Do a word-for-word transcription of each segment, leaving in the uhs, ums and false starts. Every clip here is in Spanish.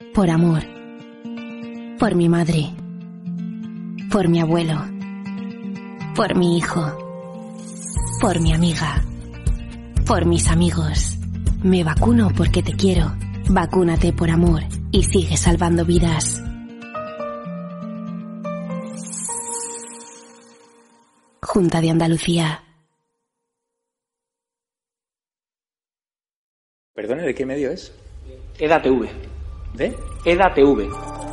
Por amor. Por mi madre. Por mi abuelo. Por mi hijo. Por mi amiga. Por mis amigos. Me vacuno porque te quiero. Vacúnate por amor y sigue salvando vidas. Junta de Andalucía. Perdone, ¿de qué medio es? EDATV. ¿De? EDATV.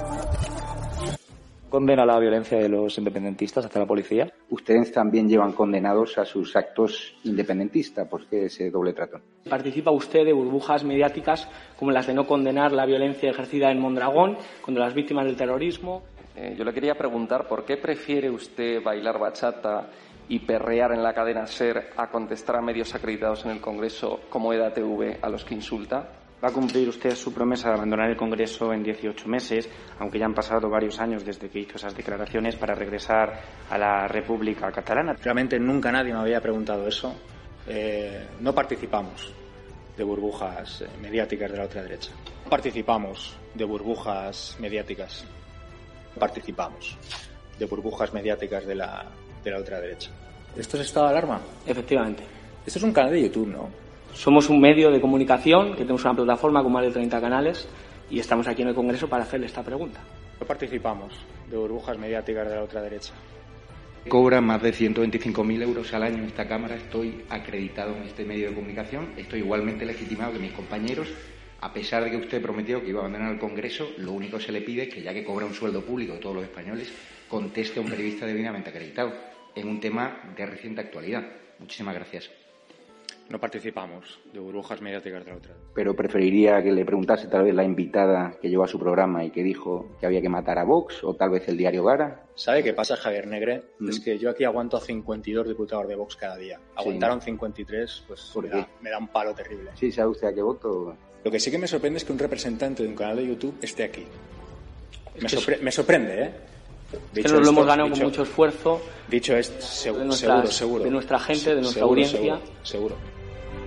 ¿Condena la violencia de los independentistas hacia la policía? Ustedes también llevan condenados a sus actos independentistas. ¿Por qué ese doble trato? ¿Participa usted de burbujas mediáticas como las de no condenar la violencia ejercida en Mondragón contra las víctimas del terrorismo? Eh, yo le quería preguntar por qué prefiere usted bailar bachata y perrear en la cadena SER a contestar a medios acreditados en el Congreso como EDATV a los que insulta. ¿Va a cumplir usted su promesa de abandonar el Congreso en dieciocho meses, aunque ya han pasado varios años desde que hizo esas declaraciones, para regresar a la República Catalana? Realmente nunca nadie me había preguntado eso. Eh, no participamos de burbujas mediáticas de la ultraderecha. No participamos de burbujas mediáticas. Participamos de burbujas mediáticas de la, de la ultraderecha. ¿Esto es estado de alarma? Efectivamente. Esto es un canal de YouTube, ¿no? Somos un medio de comunicación que tenemos una plataforma con más de treinta canales y estamos aquí en el Congreso para hacerle esta pregunta. No participamos de burbujas mediáticas de la ultraderecha. Cobra más de ciento veinticinco mil euros al año en esta Cámara. Estoy acreditado en este medio de comunicación. Estoy igualmente legitimado que mis compañeros. A pesar de que usted prometió que iba a abandonar el Congreso, lo único que se le pide es que, ya que cobra un sueldo público de todos los españoles, conteste a un periodista debidamente acreditado en un tema de reciente actualidad. Muchísimas gracias. No participamos de burbujas mediáticas de la ultraderecha. Pero preferiría que le preguntase tal vez la invitada que llevó a su programa y que dijo que había que matar a Vox, o tal vez el diario Gara. ¿Sabe qué pasa, Javier Negre? ¿Mm? Es que yo aquí aguanto a cincuenta y dos diputados de Vox cada día. Aguantaron sí. cincuenta y tres, pues me da, me da un palo terrible. Sí, ¿sabe usted a qué voto? Lo que sí que me sorprende es que un representante de un canal de YouTube esté aquí. Me, sorpre- me sorprende, ¿eh? Dicho que nos lo hemos ganado dicho, con mucho esfuerzo. Dicho es seguro, de nuestras, seguro, seguro. De nuestra gente, de nuestra seguro, audiencia. Seguro, seguro.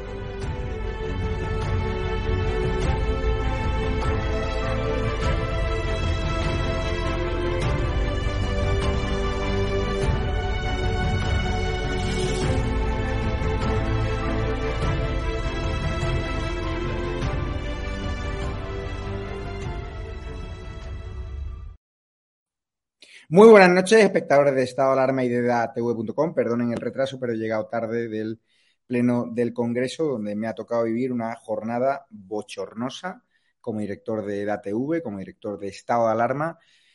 Muy buenas noches, espectadores de Estado de Alarma y de edatv punto com. Perdonen el retraso, pero he llegado tarde del pleno del Congreso, donde me ha tocado vivir una jornada bochornosa como director de EDATV, como director de Estado de Alarma,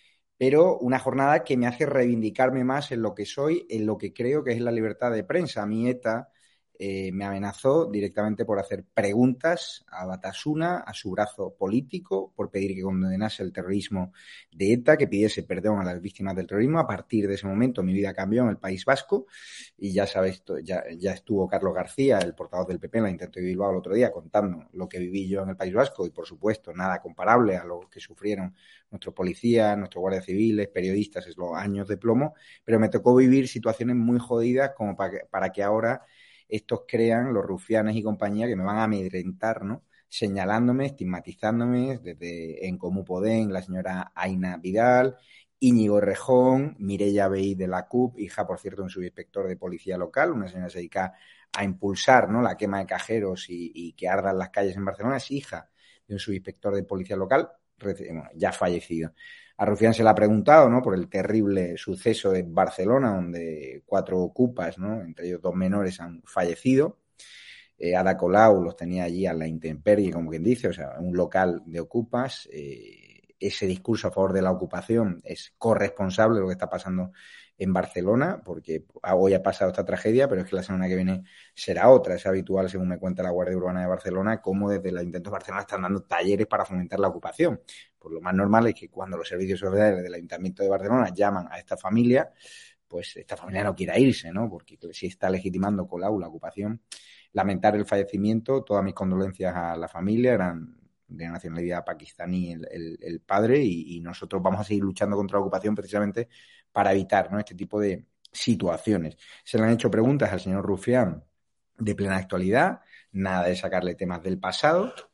pero una jornada que me hace reivindicarme más en lo que soy, en lo que creo que es la libertad de prensa. A mí ETA eh, me amenazó directamente por hacer preguntas a Batasuna, a su brazo político, por pedir que condenase el terrorismo de ETA, que pidiese perdón a las víctimas del terrorismo. A partir de ese momento mi vida cambió en el País Vasco y ya sabéis, ya, ya estuvo Carlos García, el portavoz del P P en la Intento de Bilbao el otro día, contando lo que viví yo en el País Vasco y, por supuesto, nada comparable a lo que sufrieron nuestros policías, nuestros guardias civiles, periodistas, es los años de plomo, pero me tocó vivir situaciones muy jodidas como para que, para que ahora estos crean, los rufianes y compañía, que me van a amedrentar, ¿no? Señalándome, estigmatizándome, desde En Comú Podem, la señora Aina Vidal, Íñigo Rejón, Mireia Vehí de la C U P, hija, por cierto, de un subinspector de policía local, una señora que se dedica a impulsar, ¿no?, la quema de cajeros y, y que ardan las calles en Barcelona, es hija de un subinspector de policía local, bueno, ya fallecido. A Rufián se le ha preguntado, ¿no?, por el terrible suceso de Barcelona, donde cuatro ocupas, ¿no?, entre ellos dos menores, han fallecido. Eh, Ada Colau los tenía allí a la intemperie, como quien dice, o sea, un local de ocupas. Eh, ese discurso a favor de la ocupación es corresponsable de lo que está pasando en Barcelona, porque hoy ha pasado esta tragedia, pero es que la semana que viene será otra. Es habitual, según me cuenta la Guardia Urbana de Barcelona, cómo desde el Ayuntamiento de Barcelona están dando talleres para fomentar la ocupación. Pues lo más normal es que cuando los servicios sociales del Ayuntamiento de Barcelona llaman a esta familia, pues esta familia no quiera irse, ¿no? Porque si está legitimando Colau la ocupación. Lamentar el fallecimiento, todas mis condolencias a la familia, eran de nacionalidad pakistaní el, el, el padre, y, y nosotros vamos a seguir luchando contra la ocupación precisamente para evitar, ¿no?, este tipo de situaciones. Se le han hecho preguntas al señor Rufián de plena actualidad, nada de sacarle temas del pasado,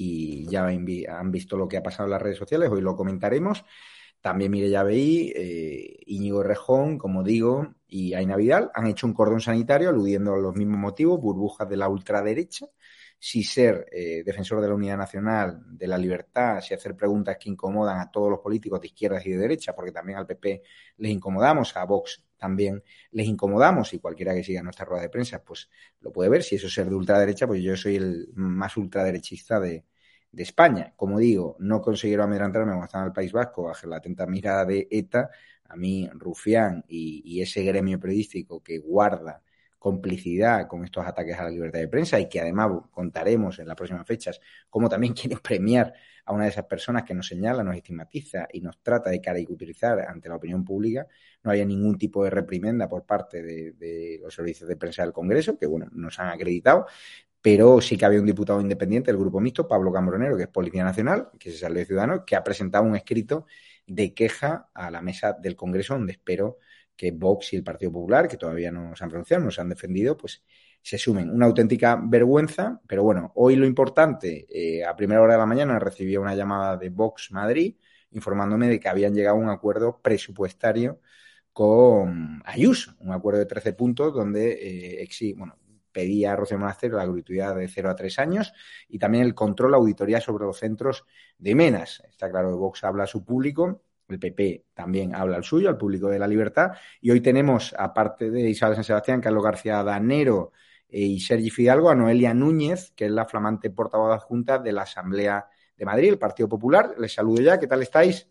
y ya han visto lo que ha pasado en las redes sociales, hoy lo comentaremos. También Mireia Vehí, eh, Íñigo Errejón, como digo, y Aina Vidal han hecho un cordón sanitario aludiendo a los mismos motivos, burbujas de la ultraderecha. Si ser eh, defensor de la unidad nacional, de la libertad, si hacer preguntas que incomodan a todos los políticos de izquierdas y de derecha, porque también al P P les incomodamos, a Vox también les incomodamos, y cualquiera que siga nuestra rueda de prensa pues lo puede ver. Si eso es ser de ultraderecha, pues yo soy el más ultraderechista de, de España. Como digo, no consiguieron amedrentarme cuando estaba en el País Vasco bajo la atenta mirada de ETA. A mí, Rufián y, y ese gremio periodístico que guarda complicidad con estos ataques a la libertad de prensa, y que además contaremos en las próximas fechas cómo también quieren premiar a una de esas personas que nos señala, nos estigmatiza y nos trata de caricaturizar ante la opinión pública, no había ningún tipo de reprimenda por parte de, de los servicios de prensa del Congreso, que bueno, nos han acreditado, pero sí que había un diputado independiente del Grupo Mixto, Pablo Cambronero, que es Policía Nacional, que es el de Ciudadanos, que ha presentado un escrito de queja a la mesa del Congreso, donde espero que Vox y el Partido Popular, que todavía no se han pronunciado, no se han defendido, pues se sumen. Una auténtica vergüenza, pero bueno, hoy lo importante, eh, a primera hora de la mañana recibí una llamada de Vox Madrid informándome de que habían llegado a un acuerdo presupuestario con Ayuso, un acuerdo de trece puntos donde eh, exi, bueno, pedía a Rocío Monasterio la gratuidad de cero a tres años y también el control, la auditoría sobre los centros de menas. Está claro que Vox habla a su público, el P P también habla al suyo, al público de la libertad, y hoy tenemos, aparte de Isabel San Sebastián, Carlos García Danero eh, y Sergi Fidalgo, a Noelia Núñez, que es la flamante portavoz adjunta de la Asamblea de Madrid, el Partido Popular. Les saludo ya, ¿qué tal estáis?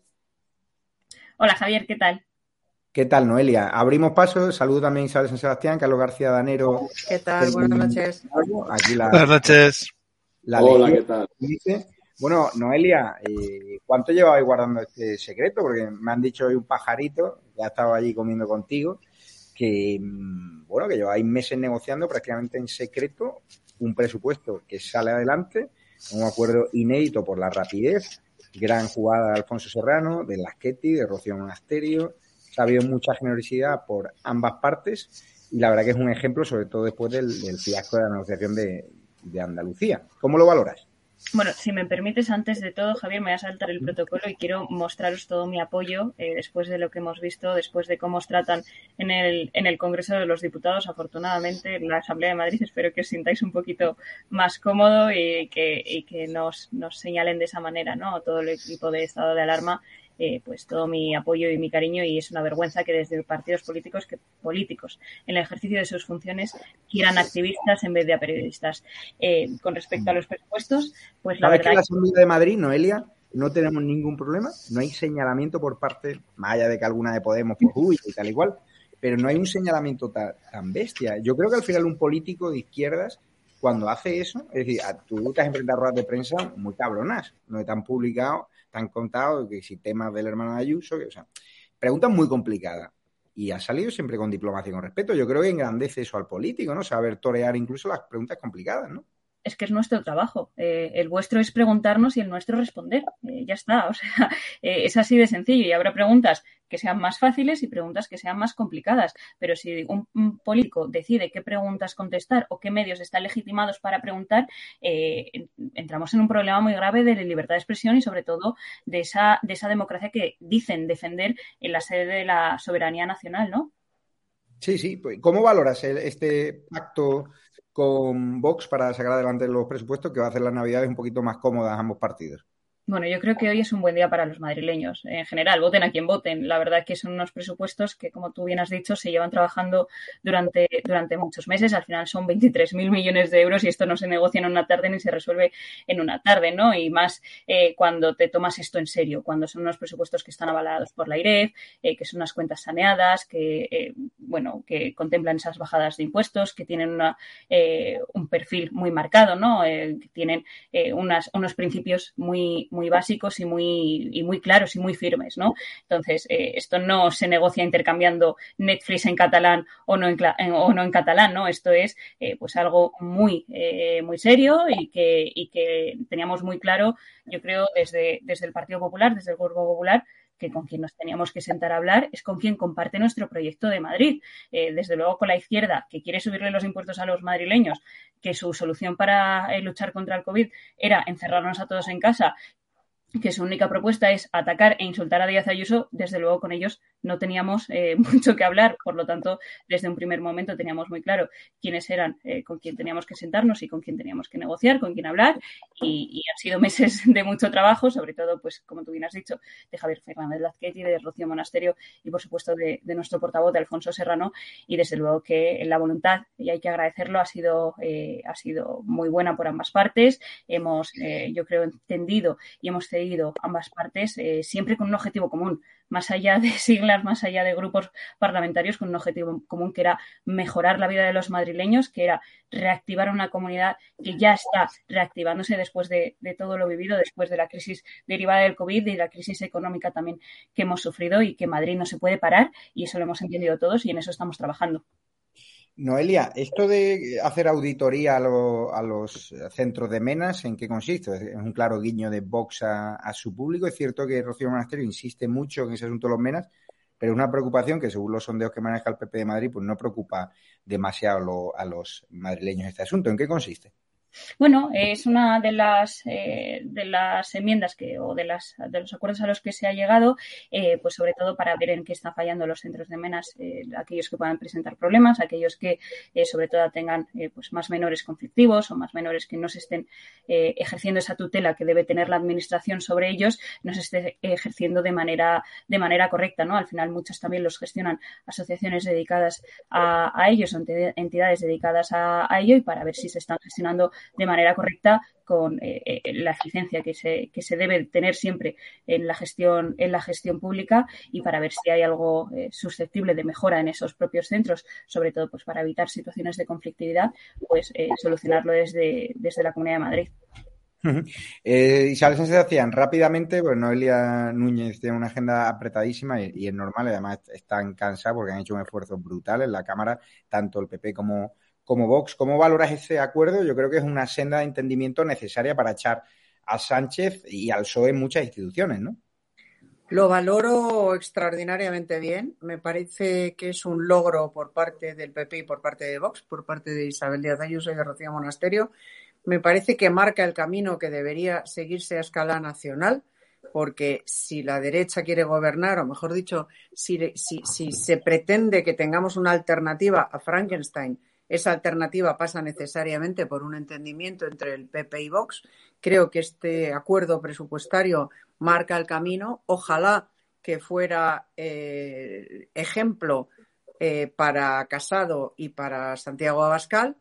Hola Javier, ¿qué tal? ¿Qué tal, Noelia? Abrimos paso, saludo también a Isabel San Sebastián, Carlos García Danero. ¿Qué tal? Buenas noches. Aquí la, Buenas noches. La Hola, ley, ¿qué tal? Dice, bueno, Noelia, eh, ¿cuánto llevabais guardando este secreto? Porque me han dicho hoy un pajarito, ya estaba allí comiendo contigo, que, bueno, que lleváis meses negociando prácticamente en secreto un presupuesto que sale adelante, un acuerdo inédito por la rapidez, gran jugada de Alfonso Serrano, de Lasqueti, de Rocío Monasterio. Ha habido mucha generosidad por ambas partes y la verdad que es un ejemplo, sobre todo después del, del fiasco de la negociación de, de Andalucía. ¿Cómo lo valoras? Bueno, si me permites, antes de todo, Javier, me voy a saltar el protocolo y quiero mostraros todo mi apoyo eh, después de lo que hemos visto, después de cómo os tratan en el, en el Congreso de los Diputados. Afortunadamente, en la Asamblea de Madrid, espero que os sintáis un poquito más cómodo y que, y que nos, nos señalen de esa manera, ¿no? Todo el equipo de estado de alarma. Eh, pues todo mi apoyo y mi cariño, y es una vergüenza que desde partidos políticos que políticos en el ejercicio de sus funciones quieran activistas en vez de a periodistas. Eh, con respecto a los presupuestos, pues la verdad que en la Asamblea de Madrid, Noelia, no tenemos ningún problema, no hay señalamiento por parte, más allá de que alguna de Podemos por huye y tal igual, pero no hay un señalamiento tan, tan bestia. Yo creo que al final un político de izquierdas, cuando hace eso, es decir, tú te has enfrentado a ruedas de prensa muy cabronas, no te han publicado, te han contado que si temas del hermano de Ayuso, que, o sea, preguntas muy complicadas. Y ha salido siempre con diplomacia y con respeto. Yo creo que engrandece eso al político, ¿no? Saber torear incluso las preguntas complicadas, ¿no? Es que es nuestro trabajo. Eh, el vuestro es preguntarnos y el nuestro responder. Eh, ya está. O sea, eh, es así de sencillo. Y habrá preguntas que sean más fáciles y preguntas que sean más complicadas. Pero si un, un político decide qué preguntas contestar o qué medios están legitimados para preguntar, eh, entramos en un problema muy grave de la libertad de expresión y sobre todo de esa, de esa democracia que dicen defender en la sede de la soberanía nacional, ¿no? Sí, sí. Pues, ¿cómo valoras el, este pacto con Vox para sacar adelante los presupuestos que va a hacer las Navidades un poquito más cómodas a ambos partidos? Bueno, yo creo que hoy es un buen día para los madrileños. En general, voten a quien voten. La verdad es que son unos presupuestos que, como tú bien has dicho, se llevan trabajando durante, durante muchos meses. Al final son veintitrés mil millones de euros y esto no se negocia en una tarde ni se resuelve en una tarde, ¿no? Y más eh, cuando te tomas esto en serio, cuando son unos presupuestos que están avalados por la IREF, eh, que son unas cuentas saneadas, que, eh, bueno, que contemplan esas bajadas de impuestos, que tienen una, eh, un perfil muy marcado, ¿no? Eh, que tienen eh, unas, unos principios muy, muy básicos y muy, y muy claros y muy firmes, ¿no? Entonces, eh, esto no se negocia intercambiando Netflix en catalán o no en, en, o no en catalán, ¿no? Esto es eh, pues algo muy, eh, muy serio y que, y que teníamos muy claro, yo creo, desde, desde el Partido Popular, desde el Grupo Popular, que con quien nos teníamos que sentar a hablar es con quien comparte nuestro proyecto de Madrid. Eh, desde luego con la izquierda, que quiere subirle los impuestos a los madrileños, que su solución para eh, luchar contra el COVID era encerrarnos a todos en casa, que su única propuesta es atacar e insultar a Díaz Ayuso, desde luego con ellos no teníamos eh, mucho que hablar. Por lo tanto, desde un primer momento teníamos muy claro quiénes eran, eh, con quién teníamos que sentarnos y con quién teníamos que negociar, con quién hablar. Y, y han sido meses de mucho trabajo, sobre todo, pues como tú bien has dicho, de Javier Fernández Lazqueti, de Rocío Monasterio y, por supuesto, de, de nuestro portavoz, de Alfonso Serrano. Y, desde luego, que la voluntad, y hay que agradecerlo, ha sido, eh, ha sido muy buena por ambas partes. Hemos, eh, yo creo, entendido y hemos cedido ambas partes, eh, siempre con un objetivo común, más allá de siglas, más allá de grupos parlamentarios, con un objetivo común que era mejorar la vida de los madrileños, que era reactivar una comunidad que ya está reactivándose después de, de todo lo vivido, después de la crisis derivada del COVID y de la crisis económica también que hemos sufrido, y que Madrid no se puede parar, y eso lo hemos entendido todos y en eso estamos trabajando. Noelia, esto de hacer auditoría a, lo, a los centros de menas, ¿en qué consiste? Es un claro guiño de Vox a, a su público. Es cierto que Rocío Monasterio insiste mucho en ese asunto de los menas, pero es una preocupación que, según los sondeos que maneja el P P de Madrid, pues no preocupa demasiado lo, a los madrileños este asunto. ¿En qué consiste? Bueno, es una de las eh, de las enmiendas que o de las de los acuerdos a los que se ha llegado, eh, pues sobre todo para ver en qué están fallando los centros de menas, eh, aquellos que puedan presentar problemas, aquellos que eh, sobre todo tengan eh, pues más menores conflictivos o más menores que no se estén eh, ejerciendo esa tutela que debe tener la administración sobre ellos, no se esté ejerciendo de manera de manera correcta, ¿no? Al final muchos también los gestionan asociaciones dedicadas a, a ellos, entidades dedicadas a, a ello, y para ver si se están gestionando de manera correcta con eh, la eficiencia que se que se debe tener siempre en la gestión en la gestión pública, y para ver si hay algo eh, susceptible de mejora en esos propios centros, sobre todo pues para evitar situaciones de conflictividad, pues eh, solucionarlo desde desde la Comunidad de Madrid. Uh-huh. Eh, Isabel Sánchez Hacían, rápidamente, pues Noelia Núñez tiene una agenda apretadísima y, y es normal, además están cansados porque han hecho un esfuerzo brutal en la Cámara, tanto el P P como como Vox. ¿Cómo valoras ese acuerdo? Yo creo que es una senda de entendimiento necesaria para echar a Sánchez y al P S O E en muchas instituciones, ¿no? Lo valoro extraordinariamente bien. Me parece que es un logro por parte del P P y por parte de Vox, por parte de Isabel Díaz Ayuso y de Rocío Monasterio. Me parece que marca el camino que debería seguirse a escala nacional, porque si la derecha quiere gobernar, o mejor dicho, si, si, si se pretende que tengamos una alternativa a Frankenstein, esa alternativa pasa necesariamente por un entendimiento entre el P P y Vox. Creo que este acuerdo presupuestario marca el camino. Ojalá que fuera eh, ejemplo eh, para Casado y para Santiago Abascal,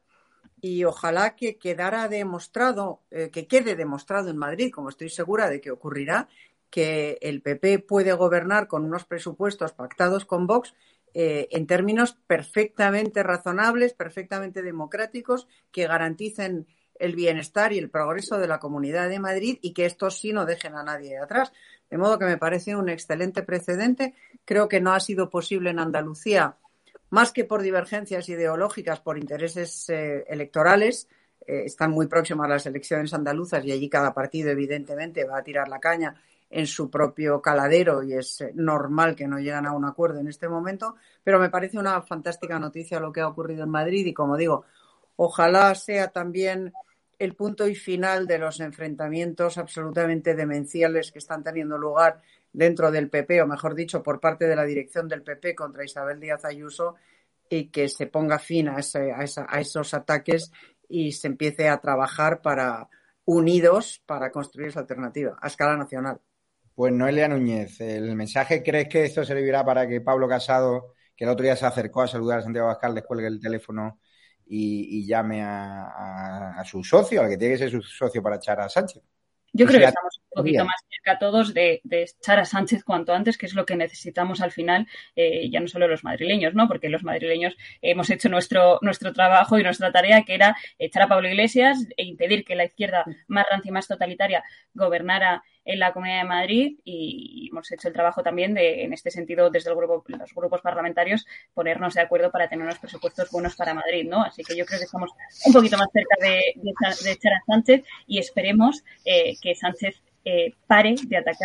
y ojalá que quedara demostrado, eh, que quede demostrado en Madrid, como estoy segura de que ocurrirá, que el P P puede gobernar con unos presupuestos pactados con Vox Eh, en términos perfectamente razonables, perfectamente democráticos, que garanticen el bienestar y el progreso de la Comunidad de Madrid, y que estos sí no dejen a nadie atrás. De modo que me parece un excelente precedente. Creo que no ha sido posible en Andalucía, más que por divergencias ideológicas, por intereses eh, electorales. Eh, están muy próximas las elecciones andaluzas y allí cada partido evidentemente va a tirar la caña en su propio caladero, y es normal que no lleguen a un acuerdo en este momento, pero me parece una fantástica noticia lo que ha ocurrido en Madrid, y como digo, ojalá sea también el punto y final de los enfrentamientos absolutamente demenciales que están teniendo lugar dentro del P P, o mejor dicho, por parte de la dirección del P P contra Isabel Díaz Ayuso, y que se ponga fin a, ese, a, esa, a esos ataques y se empiece a trabajar para unidos para construir esa alternativa a escala nacional. Pues Noelia Núñez, ¿el mensaje crees que esto servirá para que Pablo Casado, que el otro día se acercó a saludar a Santiago Abascal, descuelgue el teléfono y, y llame a, a, a su socio, al que tiene que ser su socio para echar a Sánchez? Yo o creo sea, que estamos un poquito más cerca todos de, de echar a Sánchez cuanto antes, que es lo que necesitamos al final, eh, ya no solo los madrileños, ¿no? Porque los madrileños hemos hecho nuestro nuestro trabajo y nuestra tarea, que era echar a Pablo Iglesias e impedir que la izquierda más rancia y más totalitaria gobernara en la Comunidad de Madrid, y hemos hecho el trabajo también de, en este sentido, desde el grupo, los grupos parlamentarios, ponernos de acuerdo para tener unos presupuestos buenos para Madrid, ¿no? Así que yo creo que estamos un poquito más cerca de, de, de echar a Sánchez, y esperemos eh, que Sánchez eh, pare de atacar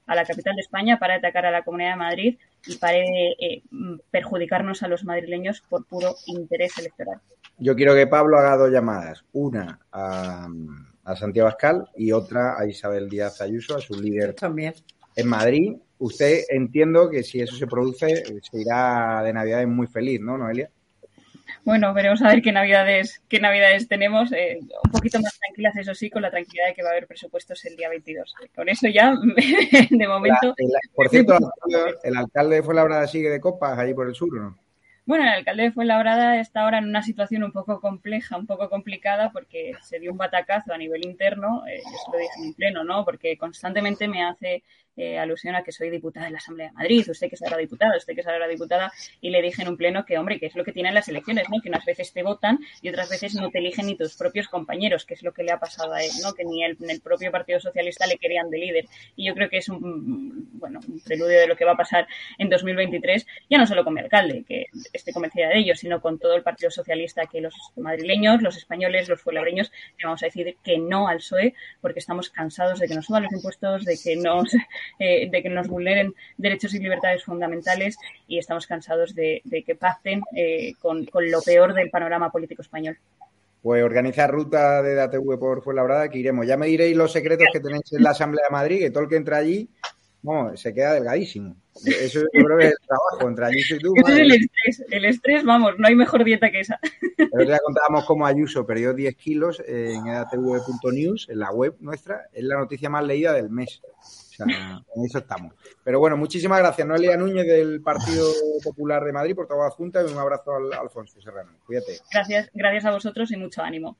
a la capital de España, pare de atacar a la Comunidad de Madrid y pare de eh, perjudicarnos a los madrileños por puro interés electoral. Yo quiero que Pablo haga dos llamadas, una a, a Santiago Abascal y otra a Isabel Díaz Ayuso, a su líder también en Madrid. Usted, entiendo que si eso se produce, se irá de Navidades muy feliz, ¿no, Noelia? Bueno, veremos a ver qué navidades, qué navidades tenemos, eh, un poquito más tranquilas, eso sí, con la tranquilidad de que va a haber presupuestos el día veintidós. Con eso ya, de momento... La, el, por cierto, el, el alcalde de Fuenlabrada sigue de copas allí por el sur, ¿no? Bueno, el alcalde de Fuenlabrada está ahora en una situación un poco compleja, un poco complicada, porque se dio un batacazo a nivel interno, eh, yo se lo dije en pleno, ¿no? Porque constantemente me hace eh, alusión a que soy diputada de la Asamblea de Madrid, usted que será diputada, usted que será diputada, y le dije en un pleno que, hombre, que es lo que tienen las elecciones, ¿no? Que unas veces te votan y otras veces no te eligen ni tus propios compañeros, que es lo que le ha pasado a él, ¿no? Que ni el, en el propio Partido Socialista le querían de líder. Y yo creo que es un, bueno, un preludio de lo que va a pasar en dos mil veintitrés, ya no solo con mi alcalde, que esté convencida de ello, sino con todo el Partido Socialista, que los madrileños, los españoles, los fuenlabreños, le vamos a decir que no al P S O E, porque estamos cansados de que nos suban los impuestos, de que nos eh, de que nos vulneren derechos y libertades fundamentales, y estamos cansados de, de que pacten eh, con, con lo peor del panorama político español. Pues organizar ruta de A T V por Fuenlabrada, que iremos. Ya me diréis los secretos que tenéis en la Asamblea de Madrid, que todo el que entra allí, bueno, se queda delgadísimo. Eso yo creo que es el trabajo, entre Ayuso y tú. Eso es el estrés, el estrés, vamos, no hay mejor dieta que esa. Pero ya contábamos cómo Ayuso perdió diez kilos en E D A T V punto news, en la web nuestra, es la noticia más leída del mes. O sea, en eso estamos. Pero bueno, muchísimas gracias, Noelia Núñez, del Partido Popular de Madrid, por toda la Junta, y un abrazo al Alfonso Serrano. Cuídate. Gracias, gracias a vosotros y mucho ánimo.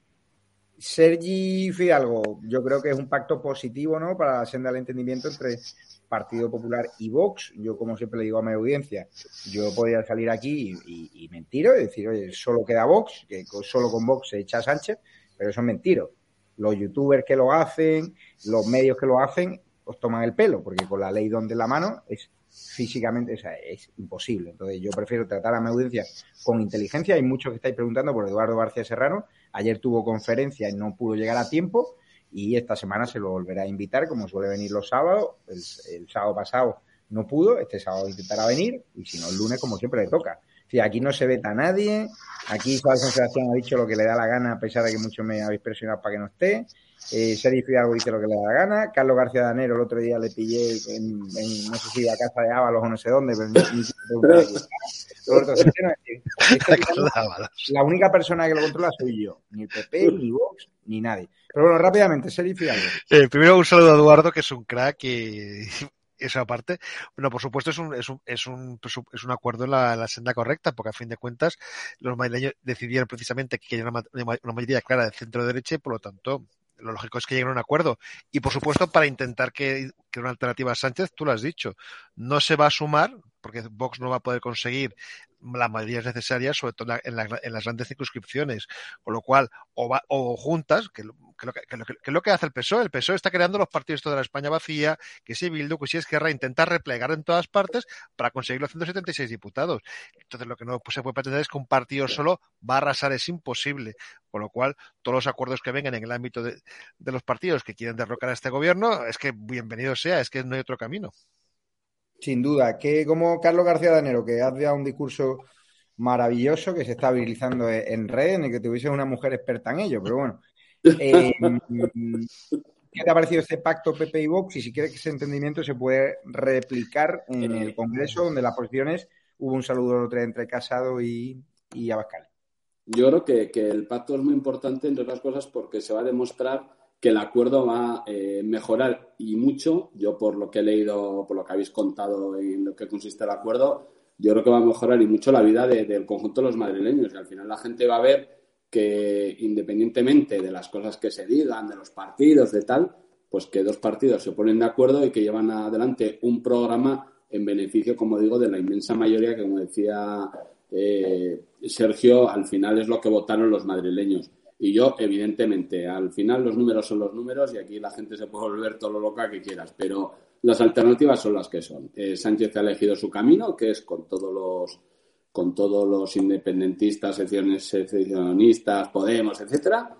Sergi Fidalgo, yo creo que es un pacto positivo, ¿no?, para la senda del entendimiento entre Partido Popular y Vox. Yo, como siempre le digo a mi audiencia, yo podría salir aquí y, y, y mentir, y decir, oye, solo queda Vox, que solo con Vox se echa Sánchez, pero eso es mentira. Los youtubers que lo hacen, los medios que lo hacen, os toman el pelo, porque con la ley donde la mano es físicamente, o sea, es imposible. Entonces yo prefiero tratar a mi audiencia con inteligencia. Hay muchos que estáis preguntando por Eduardo García Serrano. Ayer tuvo conferencia y no pudo llegar a tiempo, y esta semana se lo volverá a invitar, como suele venir los sábados. El, el sábado pasado no pudo, este sábado intentará venir, y si no, el lunes, como siempre, le toca. Sí, aquí no se veta a nadie, aquí Isabel Sebastián ha dicho lo que le da la gana, a pesar de que muchos me habéis presionado para que no esté. Eh, Sergi Fidalgo dice lo que le da la gana. Carlos García Danero, el otro día le pillé en, en no sé si a casa de Ábalos o no sé dónde, pero ni, ni Roberto Centeno, es, es la única persona que lo controla soy yo, ni el P P, ni Vox, ni nadie. Pero bueno, rápidamente, Sergi Fidalgo. Eh, primero un saludo a Eduardo, que es un crack, y esa parte, bueno, por supuesto es un es un es un, es un acuerdo en la, en la senda correcta, porque a fin de cuentas los madrileños decidieron precisamente que haya una, una mayoría clara de centro-derecha, y por lo tanto lo lógico es que lleguen a un acuerdo. Y por supuesto, para intentar que, que una alternativa a Sánchez, tú lo has dicho, no se va a sumar, porque Vox no va a poder conseguir las mayorías necesarias, sobre todo en, la, en las grandes circunscripciones, con lo cual, o, va, o juntas, que, que, lo que, que, que es lo que hace el P S O E. El P S O E está creando los partidos de toda la España vacía, que si Bildu, que si Esquerra, intenta replegar en todas partes para conseguir los ciento setenta y seis diputados. Entonces, lo que no se puede pretender es que un partido solo va a arrasar, es imposible. Con lo cual, todos los acuerdos que vengan en el ámbito de, de los partidos que quieren derrocar a este gobierno, es que bienvenido sea, es que no hay otro camino. Sin duda, que como Carlos García Danero, que ha dado un discurso maravilloso que se está viralizando en red, en el que tuviese una mujer experta en ello, pero bueno. Eh, ¿Qué te ha parecido este pacto P P y Vox? Y si quieres que ese entendimiento se puede replicar en el Congreso, donde las posiciones, hubo un saludo el otro día entre Casado y, y Abascal. Yo creo que, que el pacto es muy importante, entre otras cosas, porque se va a demostrar que el acuerdo va a eh, mejorar, y mucho. Yo, por lo que he leído, por lo que habéis contado en lo que consiste el acuerdo, yo creo que va a mejorar y mucho la vida de, del conjunto de los madrileños, y al final la gente va a ver que, independientemente de las cosas que se digan, de los partidos, de tal, pues que dos partidos se ponen de acuerdo y que llevan adelante un programa en beneficio, como digo, de la inmensa mayoría, que, como decía eh, Sergio, al final es lo que votaron los madrileños. Y yo, evidentemente, al final los números son los números, y aquí la gente se puede volver todo lo loca que quieras, pero las alternativas son las que son. Eh, Sánchez ha elegido su camino, que es con todos los con todos los independentistas, secesionistas, Podemos, etcétera,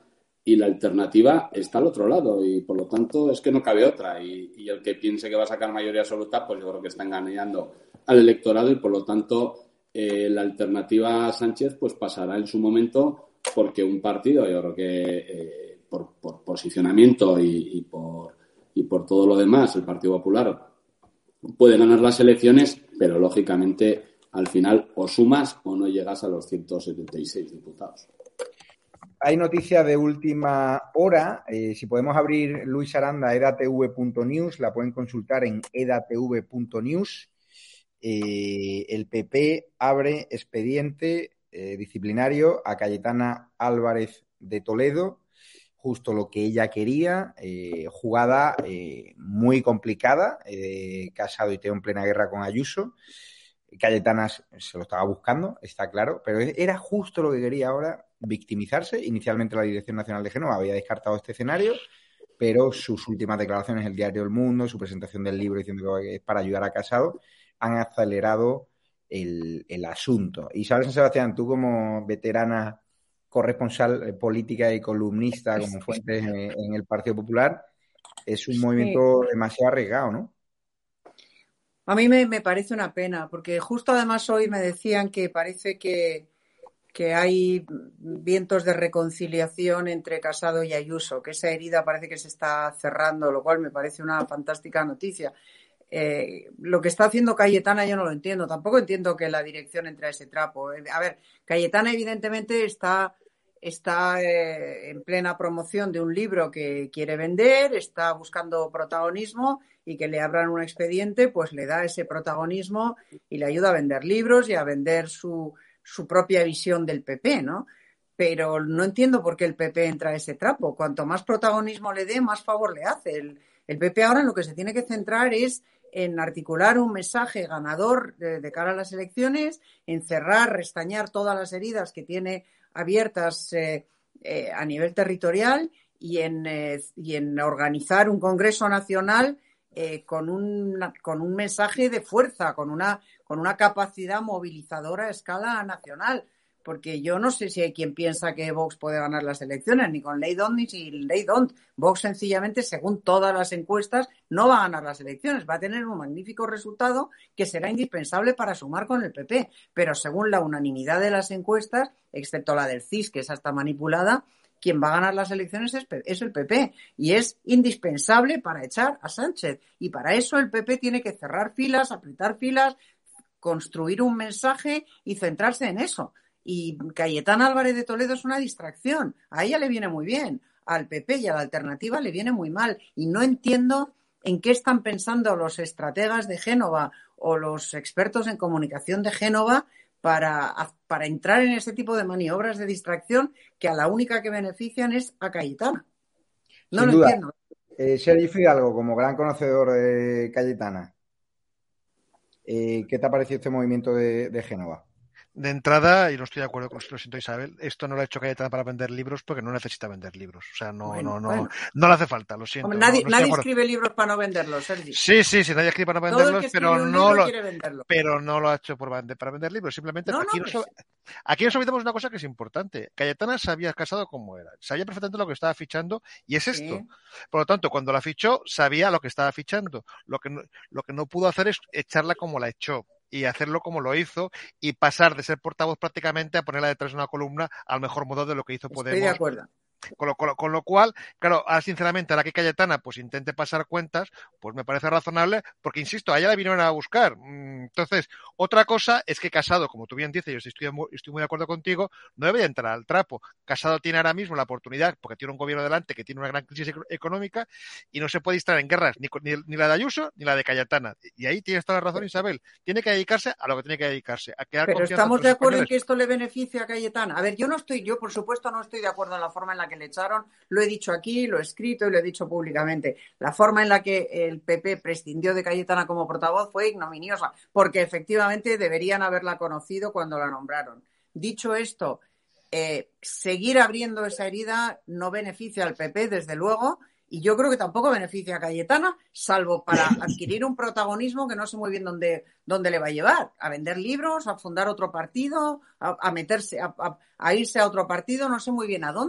y la alternativa está al otro lado y por lo tanto es que no cabe otra y, y el que piense que va a sacar mayoría absoluta pues yo creo que está engañando al electorado y por lo tanto eh, la alternativa a Sánchez pues pasará en su momento porque un partido yo creo que eh, por, por posicionamiento y, y por y por todo lo demás el Partido Popular puede ganar las elecciones pero lógicamente al final o sumas o no llegas a los ciento setenta y seis diputados. Hay noticia de última hora. Eh, si podemos abrir, Luis Aranda, edatv punto news, la pueden consultar en edatv punto news. Eh, el P P abre expediente eh, disciplinario a Cayetana Álvarez de Toledo, justo lo que ella quería, eh, jugada eh, muy complicada, eh, Casado y Teo en plena guerra con Ayuso. Cayetana se lo estaba buscando, está claro, pero era justo lo que quería ahora, victimizarse. Inicialmente la Dirección Nacional de Génova había descartado este escenario, pero sus últimas declaraciones en el diario El Mundo, su presentación del libro diciendo que es para ayudar a Casado, han acelerado el, el asunto. Isabel San Sebastián, tú como veterana corresponsal política y columnista como fuentes en, en el Partido Popular, es un movimiento sí. demasiado arriesgado, ¿no? A mí me, me parece una pena, porque justo además hoy me decían que parece que, que hay vientos de reconciliación entre Casado y Ayuso, que esa herida parece que se está cerrando, lo cual me parece una fantástica noticia. Eh, lo que está haciendo Cayetana yo no lo entiendo, tampoco entiendo que la dirección entre a ese trapo. A ver, Cayetana evidentemente está... está eh, en plena promoción de un libro que quiere vender, está buscando protagonismo y que le abran un expediente, pues le da ese protagonismo y le ayuda a vender libros y a vender su, su propia visión del P P, ¿no? Pero no entiendo por qué el P P entra a ese trapo. Cuanto más protagonismo le dé, más favor le hace. El, el P P ahora en lo que se tiene que centrar es en articular un mensaje ganador de, de cara a las elecciones, en cerrar, restañar todas las heridas que tiene abiertas eh, eh, a nivel territorial y en, eh, y en organizar un Congreso Nacional eh, con, un, con un mensaje de fuerza, con una, con una capacidad movilizadora a escala nacional. Porque yo no sé si hay quien piensa que Vox puede ganar las elecciones, ni con ley don't ni sin ley don't. Vox sencillamente, según todas las encuestas, no va a ganar las elecciones. Va a tener un magnífico resultado que será indispensable para sumar con el P P. Pero según la unanimidad de las encuestas, excepto la del C I S, que es hasta manipulada, quien va a ganar las elecciones es, es el P P. Y es indispensable para echar a Sánchez. Y para eso el P P tiene que cerrar filas, apretar filas, construir un mensaje y centrarse en eso. Y Cayetana Álvarez de Toledo es una distracción. A ella le viene muy bien, al P P y a la alternativa le viene muy mal. Y no entiendo en qué están pensando los estrategas de Génova o los expertos en comunicación de Génova para, para entrar en ese tipo de maniobras de distracción que a la única que benefician es a Cayetana. No Sin lo duda. entiendo. Eh, Sergi Fidalgo, como gran conocedor de Cayetana, eh, ¿qué te ha parecido este movimiento de, de Génova? De entrada, y no estoy de acuerdo con esto, lo siento Isabel, esto no lo ha hecho Cayetana para vender libros porque no necesita vender libros. O sea, no, bueno, no, no, bueno. no le hace falta, lo siento. Hombre, nadie no, no nadie escribe libros para no venderlos, Sergi. Sí, sí, sí, nadie escribe para no Todo el venderlos, que pero un no libro lo, quiere venderlo. pero no lo ha hecho por vender, para vender libros. Simplemente No, aquí, no, nos, pues... aquí nos olvidamos una cosa que es importante. Cayetana se había casado como era, sabía perfectamente lo que estaba fichando y es esto. Sí. Por lo tanto, cuando la fichó, sabía lo que estaba fichando. Lo que no, lo que no pudo hacer es echarla como la echó y hacerlo como lo hizo y pasar de ser portavoz prácticamente a ponerla detrás de una columna al mejor modo de lo que hizo Podemos. Estoy de acuerdo. Con lo, con, lo, con lo cual, claro, ahora sinceramente, ahora que Cayetana pues intente pasar cuentas, pues me parece razonable, porque insisto, a ella la vinieron a buscar. Entonces, otra cosa es que Casado, como tú bien dices, yo estoy muy, estoy muy de acuerdo contigo, no debe entrar al trapo. Casado tiene ahora mismo la oportunidad, porque tiene un gobierno delante que tiene una gran crisis económica y no se puede distraer en guerras ni, ni, ni la de Ayuso ni la de Cayetana. Y ahí tienes toda la razón, Isabel. Tiene que dedicarse a lo que tiene que dedicarse, a crear Pero confianza. estamos de acuerdo en que esto le beneficia a Cayetana. A ver, yo no estoy, yo por supuesto no estoy de acuerdo en la forma en la que le echaron. Lo he dicho aquí, lo he escrito y lo he dicho públicamente. La forma en la que el P P prescindió de Cayetana como portavoz fue ignominiosa, porque efectivamente deberían haberla conocido cuando la nombraron. Dicho esto, eh, seguir abriendo esa herida no beneficia al P P, desde luego, y yo creo que tampoco beneficia a Cayetana, salvo para adquirir un protagonismo que no sé muy bien dónde, dónde le va a llevar. A vender libros, a fundar otro partido, a, a meterse, a, a, a irse a otro partido, no sé muy bien a dónde.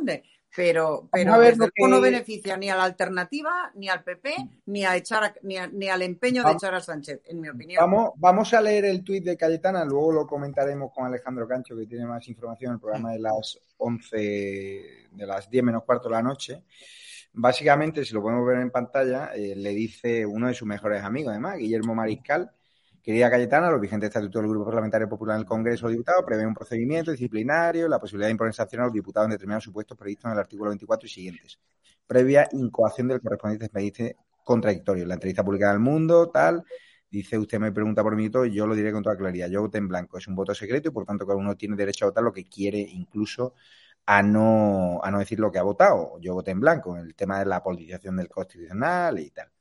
pero, pero a ver desde lo luego no que- beneficia ni a la alternativa, ni al P P, ni a echar a- ni, a- ni al empeño de Vamos- echar a Sánchez, en mi opinión. Vamos, vamos a leer el tuit de Cayetana, luego lo comentaremos con Alejandro Cancho, que tiene más información en el programa de las once, de las diez menos cuarto de la noche. Básicamente, si lo podemos ver en pantalla, eh, le dice uno de sus mejores amigos, además, Guillermo Mariscal: querida Cayetana, los vigentes estatutos del Grupo Parlamentario Popular en el Congreso de los Diputados prevén un procedimiento disciplinario, la posibilidad de imponer sanciones a los diputados en determinados supuestos previstos en el artículo veinticuatro y siguientes, previa incoación del correspondiente expediente contradictorio. En la entrevista publicada en El Mundo, tal, dice: usted me pregunta por mí y todo, y yo lo diré con toda claridad. Yo voté en blanco, es un voto secreto y por tanto cada uno tiene derecho a votar lo que quiere, incluso a no, a no decir lo que ha votado. Yo voté en blanco en el tema de la politización del Constitucional y tal.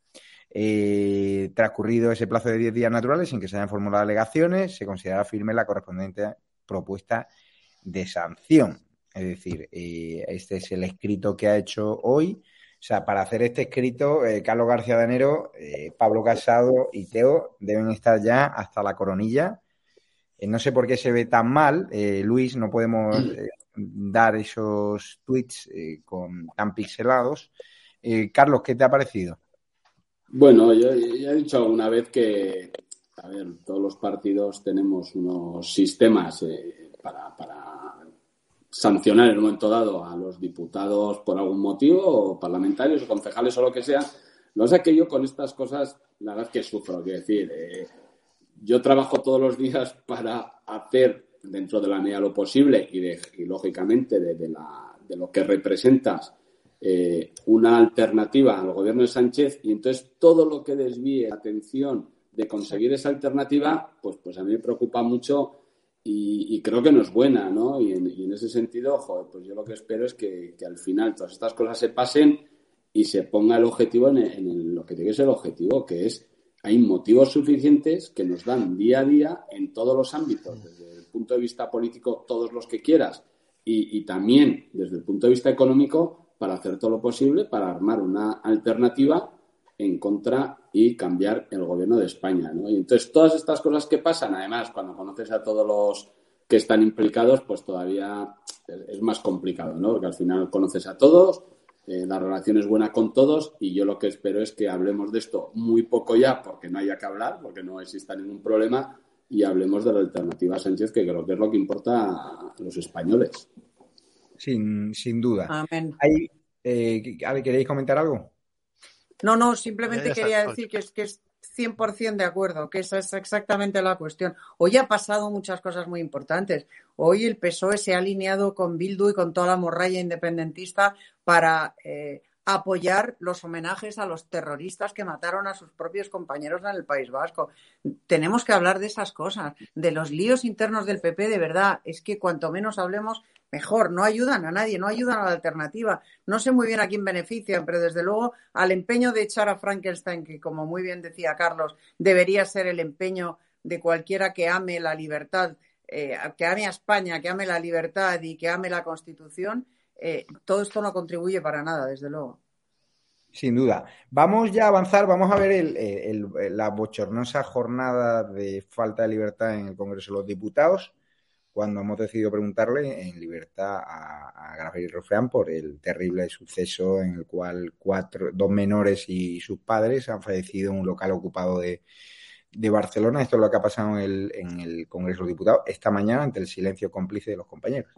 Eh, transcurrido ese plazo de diez días naturales sin que se hayan formulado alegaciones, se considerará firme la correspondiente propuesta de sanción. Es decir, eh, este es el escrito que ha hecho hoy. O sea, para hacer este escrito, eh, Carlos García Danero, eh, Pablo Casado y Teo deben estar ya hasta la coronilla. Eh, no sé por qué se ve tan mal, eh, Luis, no podemos eh, dar esos tweets eh, con, tan pixelados. Eh, Carlos, ¿qué te ha parecido? Bueno, yo ya he dicho alguna vez que, a ver, todos los partidos tenemos unos sistemas eh, para, para sancionar en un momento dado a los diputados por algún motivo, o parlamentarios, o concejales, o lo que sea. No sé, que yo con estas cosas, la verdad es que sufro. Quiero decir, eh, yo trabajo todos los días para hacer, dentro de la medida lo posible y, de, y lógicamente de, de, la, de lo que representas, eh, una alternativa al gobierno de Sánchez, y entonces todo lo que desvíe la atención de conseguir esa alternativa, pues, pues a mí me preocupa mucho y, y creo que no es buena, ¿no? Y en, y en ese sentido, joder, pues yo lo que espero es que, que al final todas estas cosas se pasen y se ponga el objetivo en, el, en el, lo que tiene que ser el objetivo, que es: hay motivos suficientes que nos dan día a día en todos los ámbitos, desde el punto de vista político, todos los que quieras, y, y también desde el punto de vista económico, para hacer todo lo posible para armar una alternativa en contra y cambiar el gobierno de España, ¿no? Y entonces todas estas cosas que pasan, además, cuando conoces a todos los que están implicados, pues todavía es más complicado, ¿no? Porque al final conoces a todos, eh, la relación es buena con todos, y yo lo que espero es que hablemos de esto muy poco ya, porque no haya que hablar, porque no exista ningún problema, y hablemos de la alternativa a Sánchez, que creo que es lo que importa a los españoles. Sin, sin duda. Amén. Hay, eh, ¿queréis comentar algo? No, no, simplemente Ya, ya quería está. decir que es que es cien por ciento de acuerdo, que esa es exactamente la cuestión. Hoy ha pasado muchas cosas muy importantes. Hoy el P S O E se ha alineado con Bildu y con toda la morralla independentista para eh, apoyar los homenajes a los terroristas que mataron a sus propios compañeros en el País Vasco. Tenemos que hablar de esas cosas, de los líos internos del P P, de verdad. Es que cuanto menos hablemos, mejor. No ayudan a nadie, no ayudan a la alternativa. No sé muy bien a quién benefician, pero desde luego al empeño de echar a Frankenstein, que como muy bien decía Carlos, debería ser el empeño de cualquiera que ame la libertad, eh, que ame a España, que ame la libertad y que ame la Constitución, eh, todo esto no contribuye para nada, desde luego. Sin duda. Vamos ya a avanzar, vamos a ver el, el, el, la bochornosa jornada de falta de libertad en el Congreso de los Diputados, cuando hemos decidido preguntarle en libertad a, a Gabriel Rufián por el terrible suceso en el cual cuatro, dos menores y sus padres han fallecido en un local ocupado de, de Barcelona. Esto es lo que ha pasado en el, en el Congreso de los Diputados esta mañana ante el silencio cómplice de los compañeros.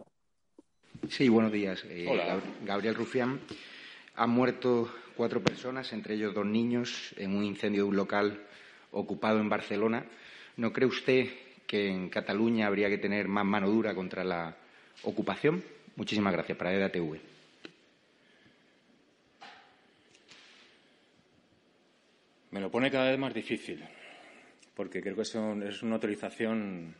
Sí, buenos días. Eh, Hola. Gabriel Rufián. Han muerto cuatro personas, entre ellos dos niños, en un incendio de un local ocupado en Barcelona. ¿No cree usted que en Cataluña habría que tener más mano dura contra la ocupación? Muchísimas gracias. Para E D A T V. Me lo pone cada vez más difícil, porque creo que es, un, es una autorización.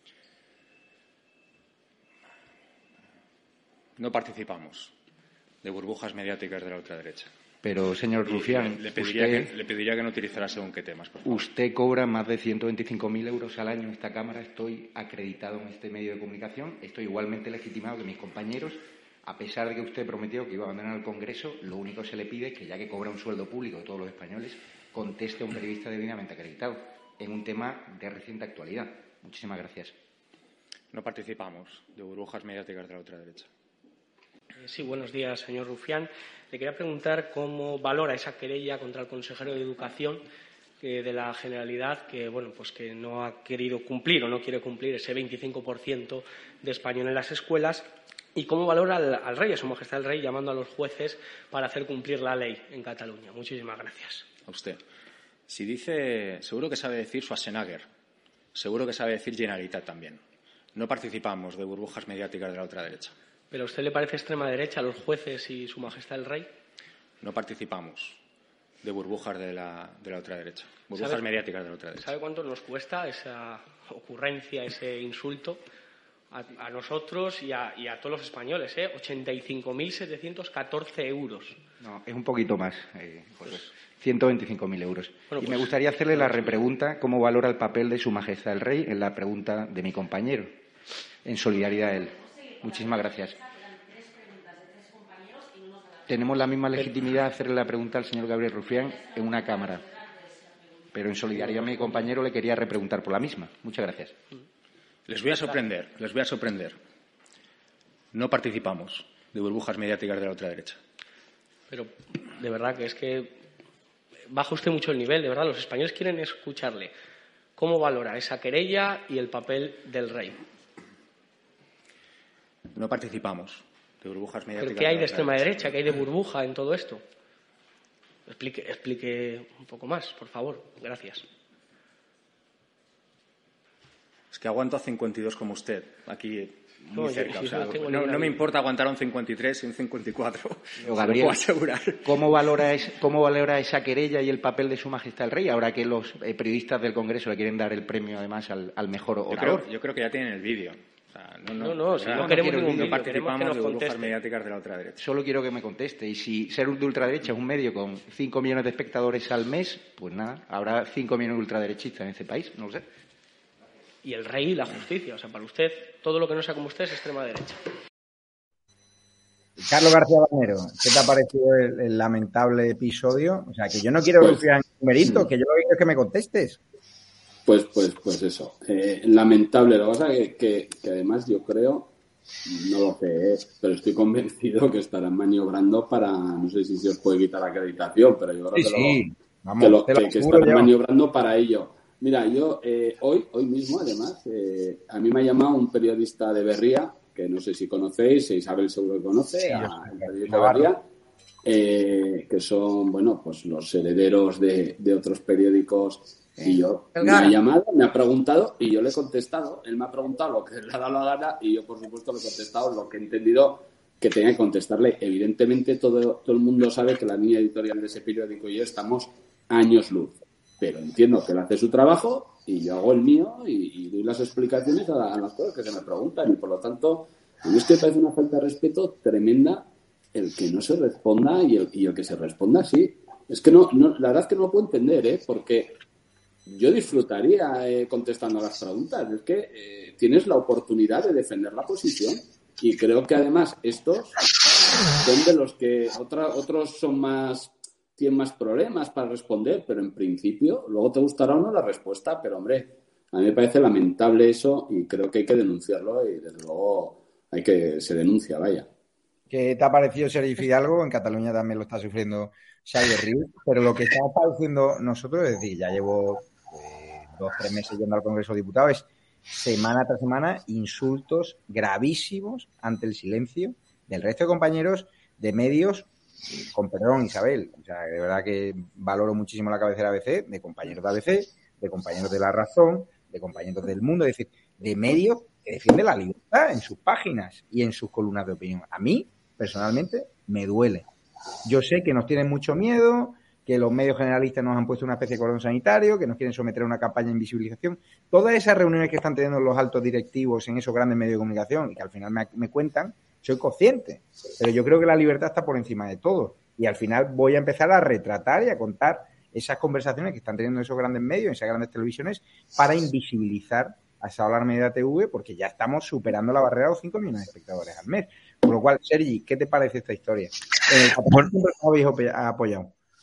No participamos de burbujas mediáticas de la ultraderecha. Pero, señor Rufián, le, le, pediría usted, que, le pediría que no utilizara según qué temas, por favor. Usted cobra más de ciento veinticinco mil euros al año en esta Cámara. Estoy acreditado en este medio de comunicación. Estoy igualmente legitimado que mis compañeros. A pesar de que usted prometió que iba a abandonar el Congreso, lo único que se le pide es que, ya que cobra un sueldo público de todos los españoles, conteste a un periodista debidamente acreditado en un tema de reciente actualidad. Muchísimas gracias. No participamos de burbujas mediáticas de la ultraderecha. Sí, buenos días, señor Rufián. Le quería preguntar cómo valora esa querella contra el consejero de Educación eh, de la Generalidad que, bueno, pues que no ha querido cumplir o no quiere cumplir ese veinticinco por ciento de español en las escuelas, y cómo valora al, al rey, a su majestad el rey, llamando a los jueces para hacer cumplir la ley en Cataluña. Muchísimas gracias. A usted. Si dice, seguro que sabe decir Schwarzenegger, seguro que sabe decir Generalitat también. No participamos de burbujas mediáticas de la ultraderecha. ¿Pero a usted le parece extrema derecha a los jueces y su majestad el rey? No participamos de burbujas de la, de la ultraderecha, burbujas ¿Sabe, mediáticas de la ultraderecha. ¿Sabe cuánto nos cuesta esa ocurrencia, ese insulto a, a nosotros y a, y a todos los españoles? ¿eh? ochenta y cinco mil setecientos catorce euros. No, es un poquito más, eh, José. ciento veinticinco mil euros. Bueno, y pues, me gustaría hacerle la repregunta, ¿cómo valora el papel de su majestad el rey? En la pregunta de mi compañero, en solidaridad a él. Muchísimas gracias. Tenemos la misma legitimidad de hacerle la pregunta al señor Gabriel Rufián en una Cámara. Pero en solidaridad a mi compañero le quería repreguntar por la misma. Muchas gracias. Les voy a sorprender, les voy a sorprender. No participamos de burbujas mediáticas de la ultraderecha. Pero de verdad que es que baja usted mucho el nivel, de verdad. Los españoles quieren escucharle. ¿Cómo valora esa querella y el papel del rey? No participamos de burbujas mediáticas. ¿Pero qué hay de la extrema derecha? ¿Qué hay de burbuja en todo esto? Explique, explique un poco más, por favor. Gracias. Es que aguanto a cincuenta y dos como usted, aquí muy no, cerca. Yo, si o sea, no, no, no me importa aguantar a un cincuenta y tres y un cincuenta y cuatro. Pero, Gabriel, lo puedo asegurar. ¿cómo valora, es, ¿Cómo valora esa querella y el papel de su majestad el rey, ahora que los eh, periodistas del Congreso le quieren dar el premio, además, al, al mejor orador? Yo creo, yo creo que ya tienen el vídeo. O sea, no, no, no, no, o si sea, no, no queremos ningún vídeo, no participamos queremos que de burbujas conteste. mediáticas de la ultraderecha. Solo quiero que me conteste. Y si ser de ultraderecha es un medio con cinco millones de espectadores al mes, pues nada, habrá cinco millones de ultraderechistas en este país, no lo sé. Y el rey y la justicia. O sea, para usted, todo lo que no sea como usted es extrema derecha. Carlos García Banero, ¿qué te ha parecido el, el lamentable episodio? O sea, que yo no quiero Rufián numerito, que yo lo que quiero es que me contestes. Pues, pues, pues eso. Eh, lamentable. Lo que pasa es que, que, que además yo creo, no lo sé, eh, pero estoy convencido que estarán maniobrando para, no sé si se os puede quitar la acreditación, pero yo creo Sí, que, sí. lo, Vamos, que, lo, te lo que, que juro estarán yo. maniobrando para ello. Mira, yo eh, hoy, hoy mismo, además, eh, a mí me ha llamado un periodista de Berría, que no sé si conocéis, Isabel seguro que conoce, Sí, a, yo el sé, periodista de Berría, eh, que son, bueno, pues los herederos de, de otros periódicos. Y yo me ha llamado, me ha preguntado y yo le he contestado. Él me ha preguntado lo que le ha dado la gana y yo, por supuesto, le he contestado lo que he entendido que tenía que contestarle. Evidentemente, todo, todo el mundo sabe que la línea editorial de ese periódico y yo estamos años luz. Pero entiendo que él hace su trabajo y yo hago el mío y, y doy las explicaciones a, a las cosas que se me preguntan. Y, por lo tanto, a mí es que me parece una falta de respeto tremenda el que no se responda y el, y el que se responda así. Es que no, no, la verdad es que no lo puedo entender, ¿eh? Porque yo disfrutaría eh, contestando a las preguntas. Es que eh, tienes la oportunidad de defender la posición y creo que además estos son de los que otra, otros son más, tienen más problemas para responder, pero en principio luego te gustará o no la respuesta, pero hombre, a mí me parece lamentable eso y creo que hay que denunciarlo y desde luego hay que se denuncia, vaya. ¿Qué te ha parecido Sergi Fidalgo? En Cataluña también lo está sufriendo Xavier Rius, pero lo que estamos padeciendo nosotros, es decir, ya llevo eh, dos, tres meses yendo al Congreso de Diputados, es semana tras semana insultos gravísimos ante el silencio del resto de compañeros de medios, con perdón, Isabel, o sea, de verdad que valoro muchísimo la cabecera A B C, de compañeros de A B C, de compañeros de La Razón, de compañeros del Mundo, es decir, de medios que defienden la libertad en sus páginas y en sus columnas de opinión. A mí, personalmente, me duele. Yo sé que nos tienen mucho miedo, que los medios generalistas nos han puesto una especie de cordón sanitario, que nos quieren someter a una campaña de invisibilización. Todas esas reuniones que están teniendo los altos directivos en esos grandes medios de comunicación y que al final me, me cuentan, soy consciente. Pero yo creo que la libertad está por encima de todo. Y al final voy a empezar a retratar y a contar esas conversaciones que están teniendo esos grandes medios, esas grandes televisiones, para invisibilizar a esa Hablar Media T V, porque ya estamos superando la barrera de los cinco millones de espectadores al mes. Por lo cual, Sergi, ¿qué te parece esta historia? En el bueno, siempre os habéis apoyado.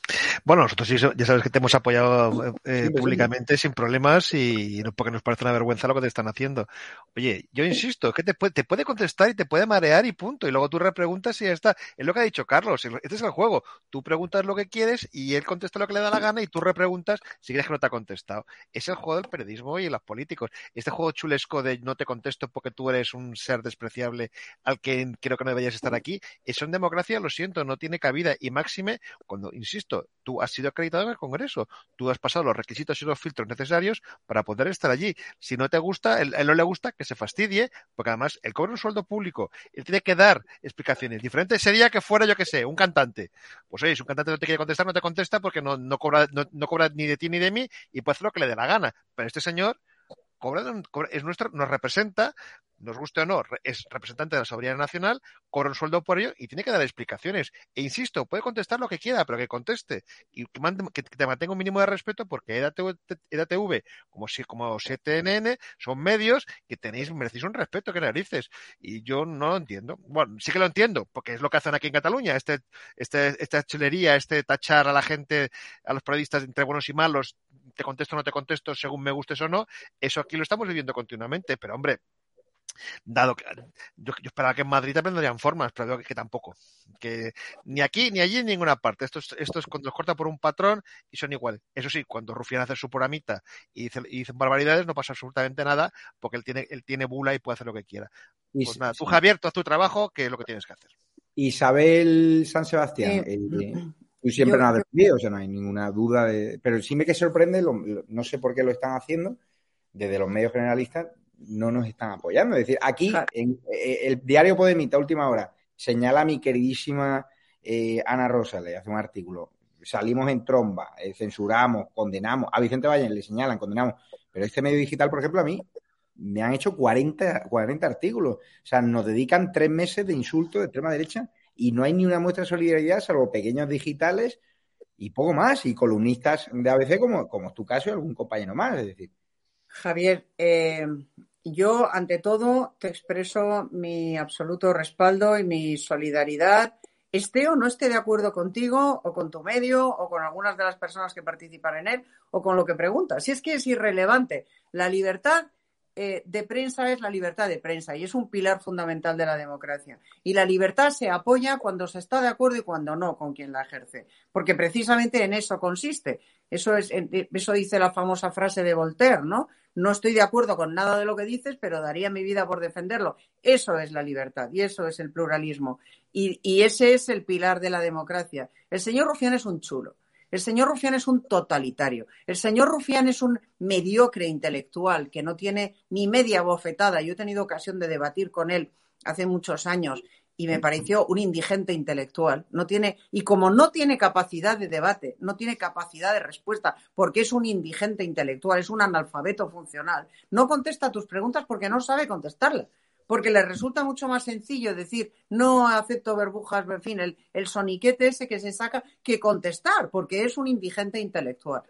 Bueno, nosotros sí, ya sabes que te hemos apoyado eh, sí, públicamente sin problemas y no porque nos parece una vergüenza lo que te están haciendo. Oye, yo insisto, es que te puede, te puede contestar y te puede marear y punto. Y luego tú repreguntas y ya está. Es lo que ha dicho Carlos, este es el juego. Tú preguntas lo que quieres y él contesta lo que le da la gana y tú repreguntas si crees que no te ha contestado. Es el juego del periodismo y los políticos. Este juego chulesco de no te contesto porque tú eres un ser despreciable al que creo que no deberías estar aquí, eso en democracia, lo siento, no tiene cabida. Y máxime, cuando, insisto, tú has sido acreditado en el Congreso, tú has pasado los requisitos y los filtros necesarios para poder estar allí. Si no te gusta, él, él no le gusta, que se fastidie, porque además él cobra un sueldo público, él tiene que dar explicaciones. Diferente sería que fuera, yo que sé, un cantante. Pues oye, si un cantante no te quiere contestar, no te contesta porque no, no cobra, no, no cobra ni de ti ni de mí y puede hacer lo que le dé la gana. Pero este señor cobra, cobra, es nuestro, nos representa, nos guste o no, es representante de la soberanía nacional, cobra un sueldo por ello y tiene que dar explicaciones. E insisto, puede contestar lo que quiera, pero que conteste y que, mande, que te mantenga un mínimo de respeto, porque E D A T V, como, si, como C N N, son medios que tenéis, merecéis un respeto, que narices. Y yo no lo entiendo. Bueno, sí que lo entiendo, porque es lo que hacen aquí en Cataluña, este, este, esta chulería, este tachar a la gente, a los periodistas entre buenos y malos, te contesto o no te contesto según me gustes o no, eso aquí lo estamos viviendo continuamente, pero hombre, dado que yo, yo esperaba que en Madrid aprenderían formas, pero veo que, que tampoco, que ni aquí, ni allí, en ninguna parte. Esto es, esto es cuando los corta por un patrón y son igual. Eso sí, cuando Rufián hace su programita y dice, y dice barbaridades, no pasa absolutamente nada, porque él tiene, él tiene bula y puede hacer lo que quiera. Y, pues nada, tú, Javier, tú haz tu trabajo, que es lo que tienes que hacer. Isabel San Sebastián, Eh, eh, tú siempre yo- nos has defendido, o sea, no hay ninguna duda de... Pero sí me que sorprende, lo- lo- no sé por qué lo están haciendo, desde los medios generalistas no nos están apoyando. Es decir, aquí en, eh, el diario Podemita, última hora, señala a mi queridísima eh, Ana Rosa, le hace un artículo, salimos en tromba, eh, censuramos, condenamos, a Vicente Valle le señalan, condenamos, pero este medio digital, por ejemplo, a mí me han hecho cuarenta, cuarenta artículos, o sea, nos dedican tres meses de insultos de extrema derecha y no hay ni una muestra de solidaridad, salvo pequeños digitales y poco más, y columnistas de A B C como, como es tu caso y algún compañero más, es decir. Javier, eh, yo ante todo te expreso mi absoluto respaldo y mi solidaridad, esté o no esté de acuerdo contigo o con tu medio o con algunas de las personas que participan en él o con lo que preguntas. Si es que es irrelevante, la libertad eh, de prensa es la libertad de prensa y es un pilar fundamental de la democracia. Y la libertad se apoya cuando se está de acuerdo y cuando no con quien la ejerce, porque precisamente en eso consiste. Eso es, eso dice la famosa frase de Voltaire, ¿no? No estoy de acuerdo con nada de lo que dices, pero daría mi vida por defenderlo. Eso es la libertad y eso es el pluralismo. Y, y ese es el pilar de la democracia. El señor Rufián es un chulo. El señor Rufián es un totalitario. El señor Rufián es un mediocre intelectual que no tiene ni media bofetada. Yo he tenido ocasión de debatir con él hace muchos años y me pareció un indigente intelectual. No tiene, y como no tiene capacidad de debate, no tiene capacidad de respuesta, porque es un indigente intelectual, es un analfabeto funcional, no contesta tus preguntas porque no sabe contestarlas. Porque le resulta mucho más sencillo decir no acepto burbujas, en fin, el, el soniquete ese que se saca, que contestar, porque es un indigente intelectual.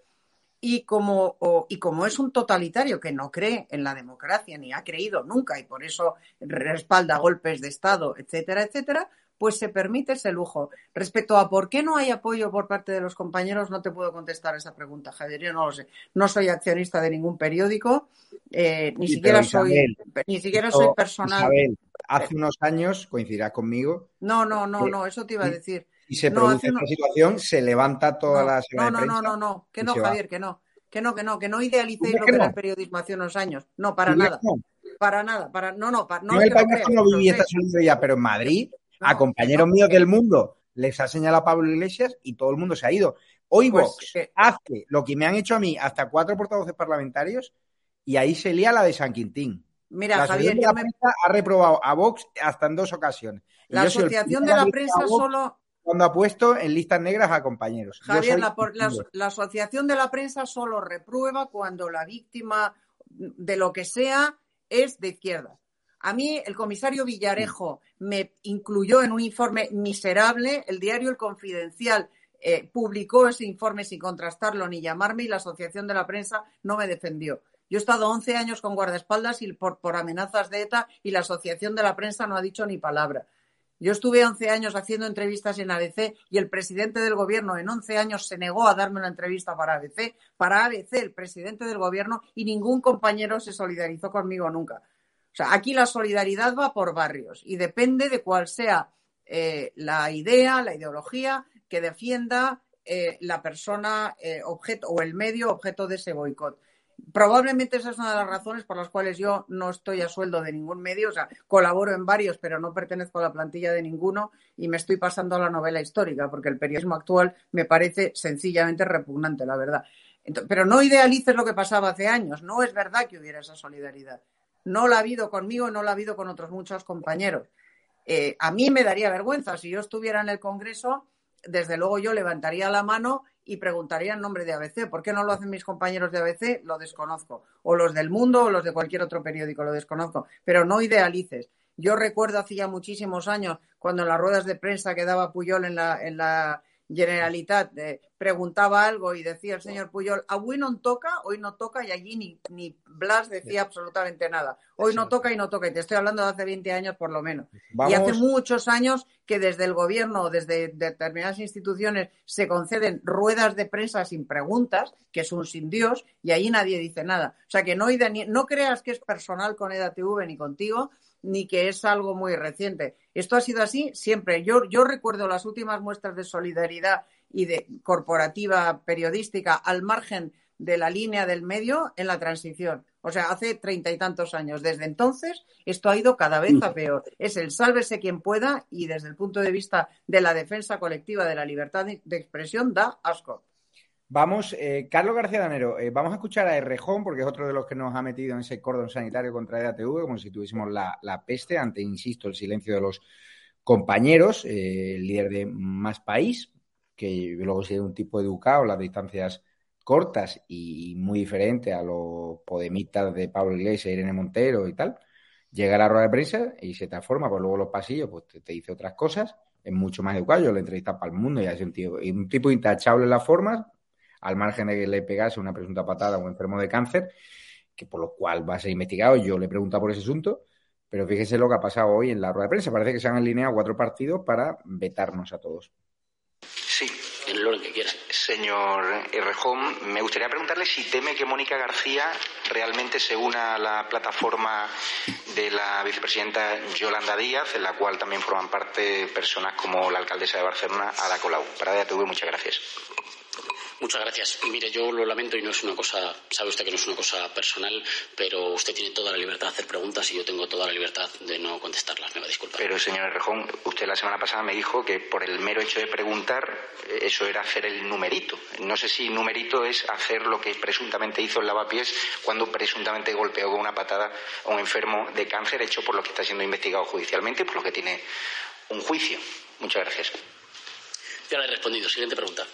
Y como, o, y como es un totalitario que no cree en la democracia, ni ha creído nunca, y por eso respalda golpes de Estado, etcétera, etcétera, pues se permite ese lujo. Respecto a por qué no hay apoyo por parte de los compañeros, no te puedo contestar esa pregunta, Javier, yo no lo sé. No soy accionista de ningún periódico, eh, ni, Sí, siquiera Isabel, soy, ni siquiera esto, soy personal. Isabel, hace unos años, coincidirás conmigo. No, no, no, que, no, eso te iba a decir. Si se no, produce uno... esta situación, se levanta toda no, la semana no, de no, prensa. no, no, no, que no, se Javier, va. que no. Que no, que no, que no idealicéis lo que que no? era el periodismo hace unos años. No, para nada. No? Para nada. Para, no, no, para, no No, es el que lo País crea, Vasco no lo viví esta sé. solidaridad, pero en Madrid, No, a compañeros que no, míos que... del mundo les ha señalado a Pablo Iglesias y todo el mundo se ha ido. Hoy Pues Vox que- hace lo que me han hecho a mí hasta cuatro portavoces parlamentarios y ahí se lía la de San Quintín. Mira, la Javier, Asociación de yo la me... Prensa ha reprobado a Vox hasta en dos ocasiones. Y La yo soy el Asociación primero de la que Prensa a Vox solo... cuando ha puesto en listas negras a compañeros. Yo Javier, soy la, por- la, la Asociación de la Prensa solo reprueba cuando la víctima de lo que sea es de izquierda. A mí el comisario Villarejo me incluyó en un informe miserable, el diario El Confidencial eh, publicó ese informe sin contrastarlo ni llamarme y la Asociación de la Prensa no me defendió. Yo he estado once años con guardaespaldas y por, por amenazas de ETA y la Asociación de la Prensa no ha dicho ni palabra. Yo estuve once años haciendo entrevistas en A B C y el presidente del gobierno en once años se negó a darme una entrevista para A B C. Para A B C, el presidente del gobierno, y ningún compañero se solidarizó conmigo nunca. O sea, aquí la solidaridad va por barrios y depende de cuál sea eh, la idea, la ideología que defienda eh, la persona eh, objeto o el medio objeto de ese boicot. Probablemente esa es una de las razones por las cuales yo no estoy a sueldo de ningún medio, o sea, colaboro en varios, pero no pertenezco a la plantilla de ninguno y me estoy pasando a la novela histórica, porque el periodismo actual me parece sencillamente repugnante, la verdad. Entonces, pero no idealices lo que pasaba hace años, no es verdad que hubiera esa solidaridad. No la ha habido conmigo, no la ha habido con otros muchos compañeros. Eh, a mí me daría vergüenza, si yo estuviera en el Congreso, desde luego yo levantaría la mano y preguntaría en nombre de A B C. ¿Por qué no lo hacen mis compañeros de A B C? Lo desconozco. O los del Mundo o los de cualquier otro periódico, lo desconozco. Pero no idealices. Yo recuerdo hace ya muchísimos años, cuando en las ruedas de prensa que daba Puyol en la, en la Generalitat, eh, preguntaba algo y decía el señor Puyol, avui no toca, hoy no toca, y allí ni, ni Blas decía absolutamente nada. Hoy no toca y no toca. Y te estoy hablando de hace veinte años por lo menos. Vamos. Y hace muchos años que desde el gobierno, desde determinadas instituciones, se conceden ruedas de prensa sin preguntas, que es un sin Dios, y allí nadie dice nada. O sea, que no, no creas que es personal con E D A T V ni contigo, ni que es algo muy reciente. Esto ha sido así siempre. Yo, yo recuerdo las últimas muestras de solidaridad y de corporativa periodística al margen de la línea del medio en la transición. O sea, hace treinta y tantos años. Desde entonces, esto ha ido cada vez a peor. Es el sálvese quien pueda y desde el punto de vista de la defensa colectiva de la libertad de expresión da asco. Vamos, eh, Carlos García Danero, eh, vamos a escuchar a Errejón, porque es otro de los que nos ha metido en ese cordón sanitario contra E D A T V, como si tuviésemos la, la peste, ante, insisto, el silencio de los compañeros, eh, el líder de Más País, que luego sería un tipo educado, las distancias cortas y muy diferente a los podemitas de Pablo Iglesias, Irene Montero y tal, llega a la rueda de prensa y se transforma, pues luego los pasillos pues te, te dice otras cosas, es mucho más educado. Yo lo he entrevistado para El Mundo y es un, tío, un tipo intachable en las formas, al margen de que le pegase una presunta patada a un enfermo de cáncer, que por lo cual va a ser investigado. Yo le he preguntado por ese asunto, pero fíjese lo que ha pasado hoy en la rueda de prensa. Parece que se han alineado cuatro partidos para vetarnos a todos. Sí, en el orden que quieras. Señor Errejón, me gustaría preguntarle si teme que Mónica García realmente se una a la plataforma de la vicepresidenta Yolanda Díaz, en la cual también forman parte personas como la alcaldesa de Barcelona, Ada Colau. Para E D A T V, muchas gracias. Muchas gracias. Mire, yo lo lamento y no es una cosa, sabe usted que no es una cosa personal, pero usted tiene toda la libertad de hacer preguntas y yo tengo toda la libertad de no contestarlas. Me va a disculpar. Pero, señor Errejón, usted la semana pasada me dijo que por el mero hecho de preguntar, eso era hacer el numerito. No sé si numerito es hacer lo que presuntamente hizo el Lavapiés cuando presuntamente golpeó con una patada a un enfermo de cáncer, hecho por lo que está siendo investigado judicialmente y por lo que tiene un juicio. Muchas gracias. Ya le he respondido. Siguiente pregunta.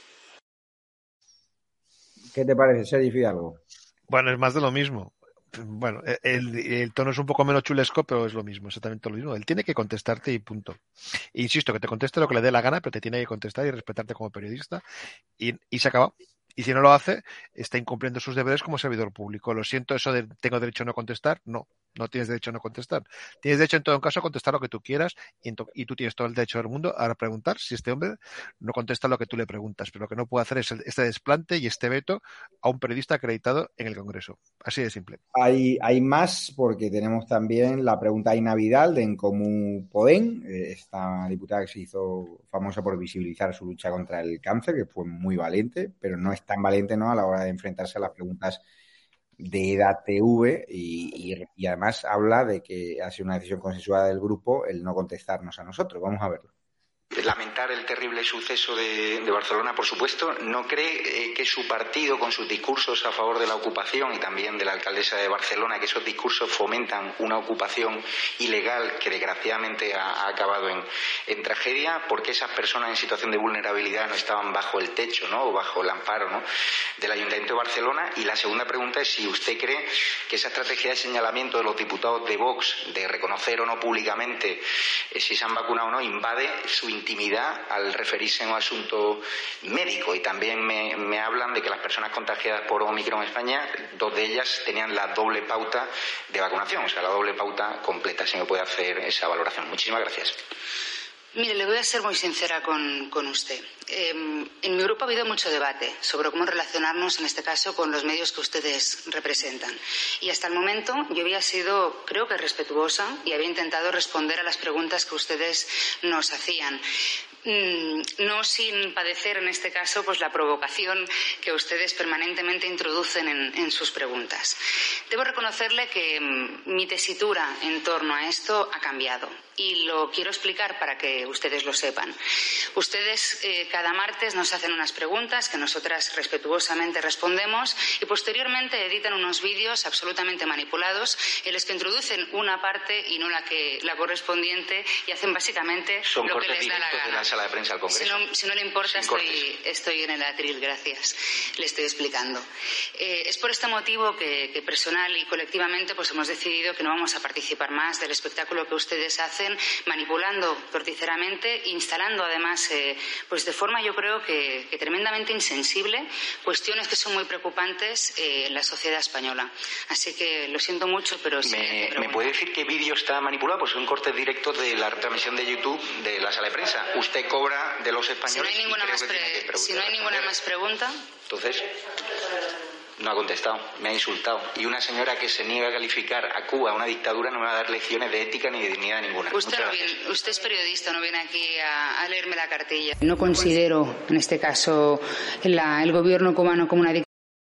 ¿Qué te parece, Sergi Fidalgo? Bueno, es más de lo mismo. Bueno, el, el tono es un poco menos chulesco, pero es lo mismo, exactamente lo mismo. Él tiene que contestarte y punto. E insisto, que te conteste lo que le dé la gana, pero te tiene que contestar y respetarte como periodista. Y, y se acaba. Y si no lo hace, está incumpliendo sus deberes como servidor público. Lo siento, eso de tengo derecho a no contestar. No, no tienes derecho a no contestar. Tienes derecho en todo caso a contestar lo que tú quieras y, to- y tú tienes todo el derecho del mundo a preguntar si este hombre no contesta lo que tú le preguntas. Pero lo que no puede hacer es el, este desplante y este veto a un periodista acreditado en el Congreso. Así de simple. Hay, hay más, porque tenemos también la pregunta a Ina Vidal de En Comú Podem, eh, esta diputada que se hizo famosa por visibilizar su lucha contra el cáncer, que fue muy valiente, pero no es tan valiente, ¿no?, a la hora de enfrentarse a las preguntas de E D A T V y, y, y además habla de que ha sido una decisión consensuada del grupo el no contestarnos a nosotros. Vamos a verlo. Lamentar el terrible suceso de, de Barcelona, por supuesto. ¿No cree eh, que su partido, con sus discursos a favor de la ocupación y también de la alcaldesa de Barcelona, que esos discursos fomentan una ocupación ilegal que desgraciadamente ha, ha acabado en, en tragedia? Porque esas personas en situación de vulnerabilidad no estaban bajo el techo, ¿no?, o bajo el amparo, ¿no?, del Ayuntamiento de Barcelona. Y la segunda pregunta es si usted cree que esa estrategia de señalamiento de los diputados de Vox, de reconocer o no públicamente eh, si se han vacunado o no, invade su intimidad al referirse a un asunto médico. Y también me, me hablan de que las personas contagiadas por Omicron en España, dos de ellas tenían la doble pauta de vacunación, o sea, la doble pauta completa. Si me puede hacer esa valoración. Muchísimas gracias. Mire, le voy a ser muy sincera con, con usted. Eh, en mi grupo ha habido mucho debate sobre cómo relacionarnos, en este caso, con los medios que ustedes representan. Y hasta el momento yo había sido, creo que respetuosa, y había intentado responder a las preguntas que ustedes nos hacían. No sin padecer, en este caso, pues la provocación que ustedes permanentemente introducen en, en sus preguntas. Debo reconocerle que mi tesitura en torno a esto ha cambiado. Y lo quiero explicar para que ustedes lo sepan. Ustedes eh, cada martes nos hacen unas preguntas que nosotras respetuosamente respondemos y posteriormente editan unos vídeos absolutamente manipulados en los que introducen una parte y no la que la correspondiente y hacen básicamente Son lo que les da la gana. De la sala de prensa al Congreso. Si no, si no le importa, estoy, estoy en el atril, gracias. Le estoy explicando. Eh, es por este motivo que, que personal y colectivamente pues hemos decidido que no vamos a participar más del espectáculo que ustedes hacen, manipulando torticeramente, instalando además, eh, pues de forma yo creo que, que tremendamente insensible, cuestiones que son muy preocupantes eh, en la sociedad española. Así que lo siento mucho, pero sí. ¿Me, ¿me puede decir qué vídeo está manipulado? Pues son cortes directos de la retransmisión de YouTube de la sala de prensa. Usted cobra de los españoles. Si no hay ninguna, más, pre si no hay ninguna más pregunta. Entonces, no ha contestado, me ha insultado. Y una señora que se niega a calificar a Cuba una dictadura no me va a dar lecciones de ética ni de dignidad ninguna. Usted, no viene, usted es periodista, no viene aquí a, a leerme la cartilla. No considero, en este caso, la, el gobierno cubano como una dictadura.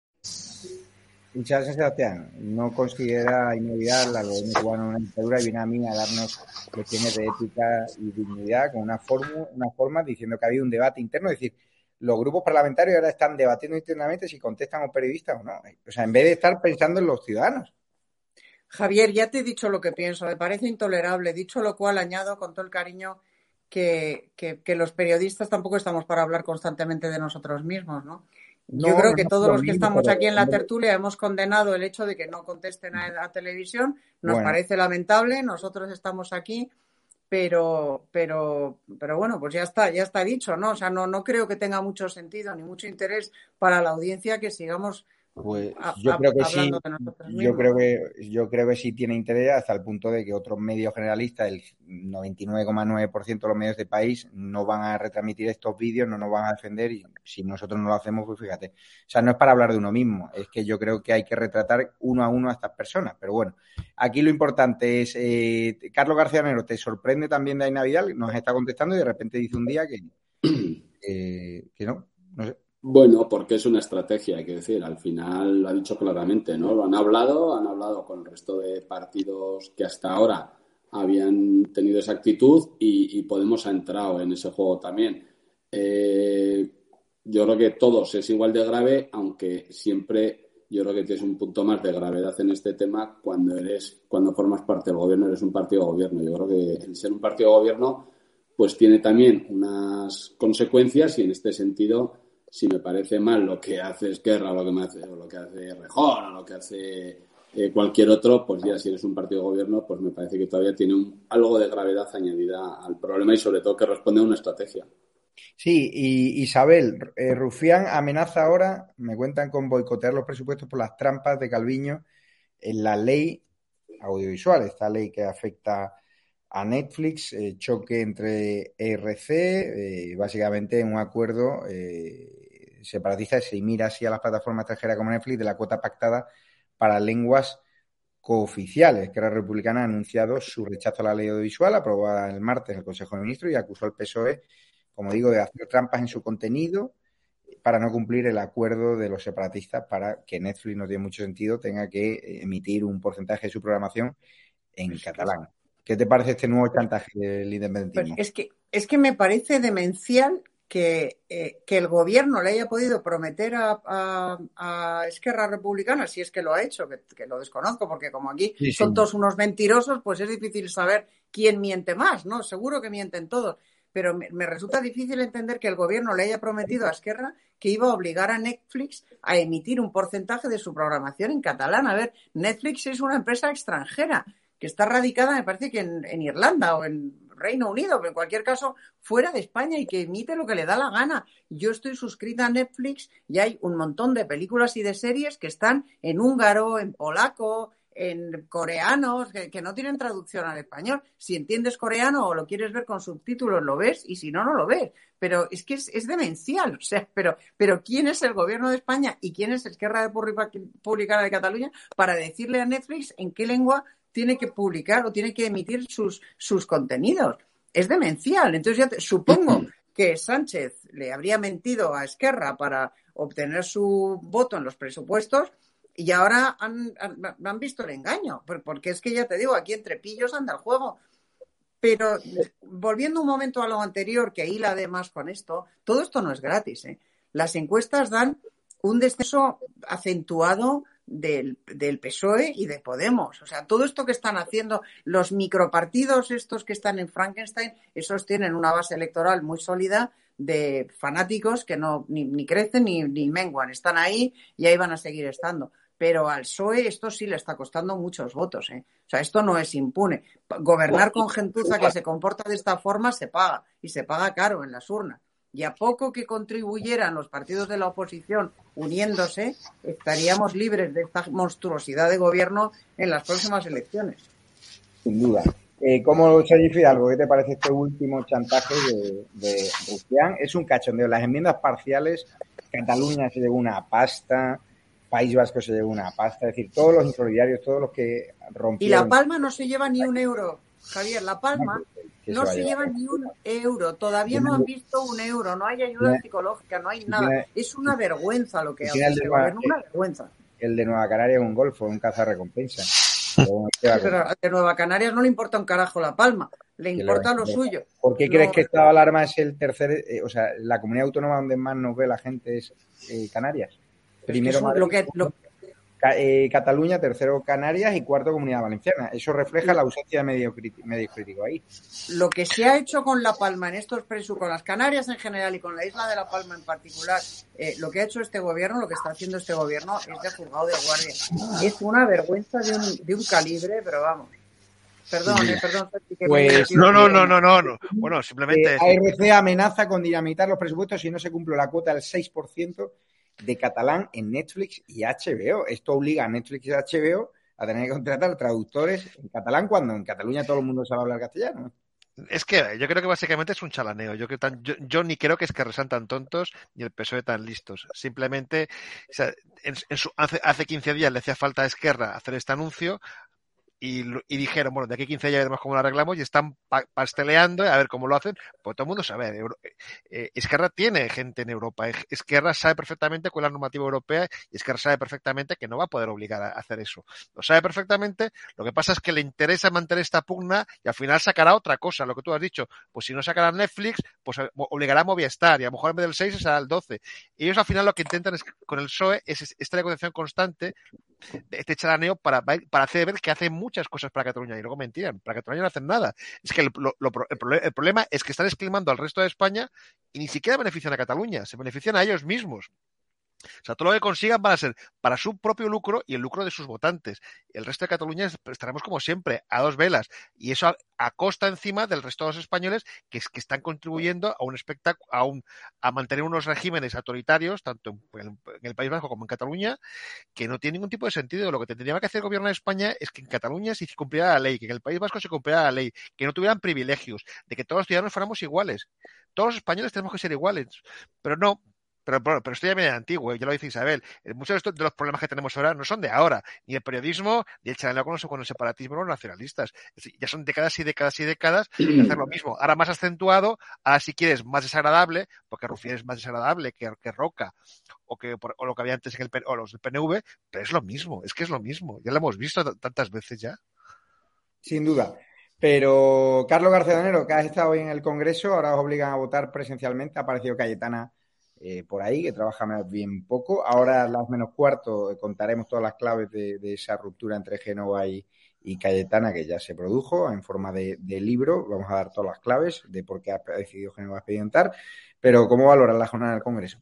Muchas gracias, Sebastián. No considera inolvidable al gobierno cubano una dictadura y viene a mí a darnos lecciones de ética y dignidad con una forma, una forma diciendo que ha habido un debate interno, es decir, los grupos parlamentarios ahora están debatiendo internamente si contestan a un periodista o no. O sea, en vez de estar pensando en los ciudadanos. Javier, ya te he dicho lo que pienso. Me parece intolerable. Dicho lo cual, añado con todo el cariño que, que, que los periodistas tampoco estamos para hablar constantemente de nosotros mismos, ¿no? Yo no, creo que no, todos no, los que mismo, estamos pero, aquí en la hombre, tertulia hemos condenado el hecho de que no contesten a, a televisión. Nos bueno. parece lamentable. Nosotros estamos aquí. Pero, pero, pero bueno, pues ya está, ya está dicho, ¿no? O sea, no, no creo que tenga mucho sentido ni mucho interés para la audiencia que sigamos Pues a, yo a, creo que hablando sí, de nosotros mismos. yo creo que yo creo que sí tiene interés hasta el punto de que otros medios generalistas, el noventa y nueve coma nueve por ciento de los medios del país, no van a retransmitir estos vídeos, no nos van a defender y si nosotros no lo hacemos, pues fíjate. O sea, no es para hablar de uno mismo, es que yo creo que hay que retratar uno a uno a estas personas. Pero bueno, aquí lo importante es, eh, Carlos García Nero, ¿te sorprende también de Aina Vidal? Nos está contestando y de repente dice un día que, eh, que no, no sé. Bueno, porque es una estrategia, hay que decir, al final lo ha dicho claramente, ¿no? Lo han hablado, han hablado con el resto de partidos que hasta ahora habían tenido esa actitud y, y Podemos ha entrado en ese juego también. Eh, yo creo que todos es igual de grave, aunque siempre yo creo que tienes un punto más de gravedad en este tema cuando eres, cuando formas parte del gobierno, eres un partido de gobierno. Yo creo que el ser un partido de gobierno pues tiene también unas consecuencias y en este sentido, si me parece mal lo que hace Esquerra, lo que me hace, o lo que hace Rejón, o lo que hace eh, cualquier otro, pues ya si eres un partido de gobierno, pues me parece que todavía tiene un, algo de gravedad añadida al problema y sobre todo que responde a una estrategia. Sí, y Isabel, eh, Rufián amenaza ahora, me cuentan, con boicotear los presupuestos por las trampas de Calviño en la ley audiovisual, esta ley que afecta a Netflix, eh, choque entre E R C, eh, básicamente un acuerdo eh, separatista, se mira así a las plataformas extranjeras como Netflix de la cuota pactada para lenguas cooficiales. Que la Republicana ha anunciado su rechazo a la ley audiovisual aprobada el martes en el Consejo de Ministros y acusó al P S O E, como digo, de hacer trampas en su contenido para no cumplir el acuerdo de los separatistas para que Netflix, no tiene mucho sentido, tenga que emitir un porcentaje de su programación en catalán. ¿Qué te parece este nuevo chantaje del independentismo? Pues es que, es que me parece demencial que, eh, que el gobierno le haya podido prometer a, a, a Esquerra Republicana, si es que lo ha hecho, que, que lo desconozco, porque como aquí sí, son sí. todos unos mentirosos, pues es difícil saber quién miente más, ¿no? Seguro que mienten todos. Pero me, me resulta difícil entender que el gobierno le haya prometido a Esquerra que iba a obligar a Netflix a emitir un porcentaje de su programación en catalán. A ver, Netflix es una empresa extranjera que está radicada, me parece que en, en Irlanda o en, Reino Unido, pero en cualquier caso fuera de España, y que emite lo que le da la gana. Yo estoy suscrita a Netflix y hay un montón de películas y de series que están en húngaro, en polaco, en coreanos, que, que no tienen traducción al español. Si entiendes coreano o lo quieres ver con subtítulos, lo ves, y si no, no lo ves. Pero es que es, es demencial. O sea, pero, pero ¿quién es el gobierno de España y quién es Esquerra Republicana de Cataluña para decirle a Netflix en qué lengua tiene que publicar o tiene que emitir sus, sus contenidos? Es demencial. Entonces ya te, supongo que Sánchez le habría mentido a Esquerra para obtener su voto en los presupuestos, y ahora han, han, han visto el engaño, porque es que ya te digo, aquí entre pillos anda el juego. Pero volviendo un momento a lo anterior, que hila además con esto, todo esto no es gratis, ¿eh? Las encuestas dan un descenso acentuado del, del P S O E y de Podemos. O sea, todo esto que están haciendo, los micropartidos estos que están en Frankenstein, esos tienen una base electoral muy sólida de fanáticos que no ni, ni crecen ni, ni menguan. Están ahí y ahí van a seguir estando. Pero al P S O E esto sí le está costando muchos votos, ¿eh? O sea, esto no es impune. Gobernar con gentuza que se comporta de esta forma se paga, y se paga caro en las urnas. Y a poco que contribuyeran los partidos de la oposición uniéndose, estaríamos libres de esta monstruosidad de gobierno en las próximas elecciones. Sin duda. Eh, ¿Cómo, Sergio Fidalgo, qué te parece este último chantaje de, de Rufián? Es un cachondeo. Las enmiendas parciales, Cataluña se llevó una pasta, País Vasco se llevó una pasta, es decir, todos los insolidarios, todos los que rompieron... Y La Palma no se lleva ni un euro, Javier. La Palma no se lleva ni un euro. Todavía no han visto un euro. No hay ayuda psicológica, no hay nada. Es una vergüenza lo que hace este gobierno, una vergüenza. El de Nueva Canarias es un golfo, un cazarrecompensa. Pero de Nueva Canarias no le importa un carajo La Palma, le importa lo suyo. ¿Por qué crees que estado de alarma es el tercer, eh, o sea, la comunidad autónoma donde más nos ve la gente es eh, Canarias? Primero Madrid, lo que, lo... Eh, Cataluña, tercero Canarias y cuarto Comunidad Valenciana. Eso refleja la ausencia de medios críticos ahí. Lo que se ha hecho con La Palma en estos presupuestos, con las Canarias en general y con la isla de La Palma en particular, eh, lo que ha hecho este gobierno, lo que está haciendo este gobierno es de juzgado de guardia. Es una vergüenza de un, de un calibre, pero vamos. Perdón, eh, perdón. Que pues, no, no, no, no, no, no. Bueno, simplemente... Eh, A R C amenaza con dinamitar los presupuestos si no se cumple la cuota del seis por ciento de catalán en Netflix y H B O. Esto obliga a Netflix y H B O a tener que contratar traductores en catalán cuando en Cataluña todo el mundo sabe hablar castellano. Es que yo creo que básicamente es un chalaneo. Yo, creo tan, yo, yo ni creo que es que sean tan tontos ni el P S O E tan listos. Simplemente, o sea, en, en su, hace, hace quince días le hacía falta a Esquerra hacer este anuncio. Y, y dijeron, bueno, de aquí a quince días veremos cómo lo arreglamos, y están pa pasteleando a ver cómo lo hacen. Pues todo el mundo sabe, Euro eh, Esquerra tiene gente en Europa, Esquerra sabe perfectamente cuál es la normativa europea, y Esquerra sabe perfectamente que no va a poder obligar a hacer eso. Lo sabe perfectamente, lo que pasa es que le interesa mantener esta pugna y al final sacará otra cosa, lo que tú has dicho. Pues si no sacará Netflix, pues obligará a Movistar, y a lo mejor en vez del seis será el doce. Y ellos al final lo que intentan es, con el P S O E es esta negociación constante, este chalaneo para, para hacer ver que hacen muchas cosas para Cataluña, y luego mentían, para Cataluña no hacen nada. Es que el, lo, lo, el, el problema es que están esclimando al resto de España y ni siquiera benefician a Cataluña, se benefician a ellos mismos. O sea, todo lo que consigan van a ser para su propio lucro y el lucro de sus votantes. El resto de Cataluña estaremos como siempre, a dos velas. Y eso a, a costa encima del resto de los españoles que, que están contribuyendo a un espectáculo, a, un, a mantener unos regímenes autoritarios, tanto en, en el País Vasco como en Cataluña, que no tienen ningún tipo de sentido. Lo que tendría que hacer el gobierno de España es que en Cataluña se cumpliera la ley, que en el País Vasco se cumpliera la ley, que no tuvieran privilegios, de que todos los ciudadanos fuéramos iguales. Todos los españoles tenemos que ser iguales, pero no. Pero, pero, pero esto ya viene de antiguo, ya lo dice Isabel. Muchos de, estos, de los problemas que tenemos ahora no son de ahora, ni el periodismo, ni el chalaneo con, con el separatismo o los nacionalistas. Ya son décadas y décadas y décadas de hacer lo mismo. Ahora más acentuado, ahora si quieres más desagradable, porque Rufián es más desagradable que, que Roca, o que o lo que había antes en el o los del P N V, pero es lo mismo, es que es lo mismo. Ya lo hemos visto tantas veces ya. Sin duda. Pero, Carlos García Donero, que has estado hoy en el Congreso, ahora os obligan a votar presencialmente, ha aparecido Cayetana Eh, por ahí, que trabaja más bien poco. Ahora, a las menos cuarto, eh, contaremos todas las claves de, de esa ruptura entre Génova y, y Cayetana, que ya se produjo en forma de, de libro. Vamos a dar todas las claves de por qué ha decidido Génova expedientar. Pero, ¿cómo valoras la jornada del Congreso?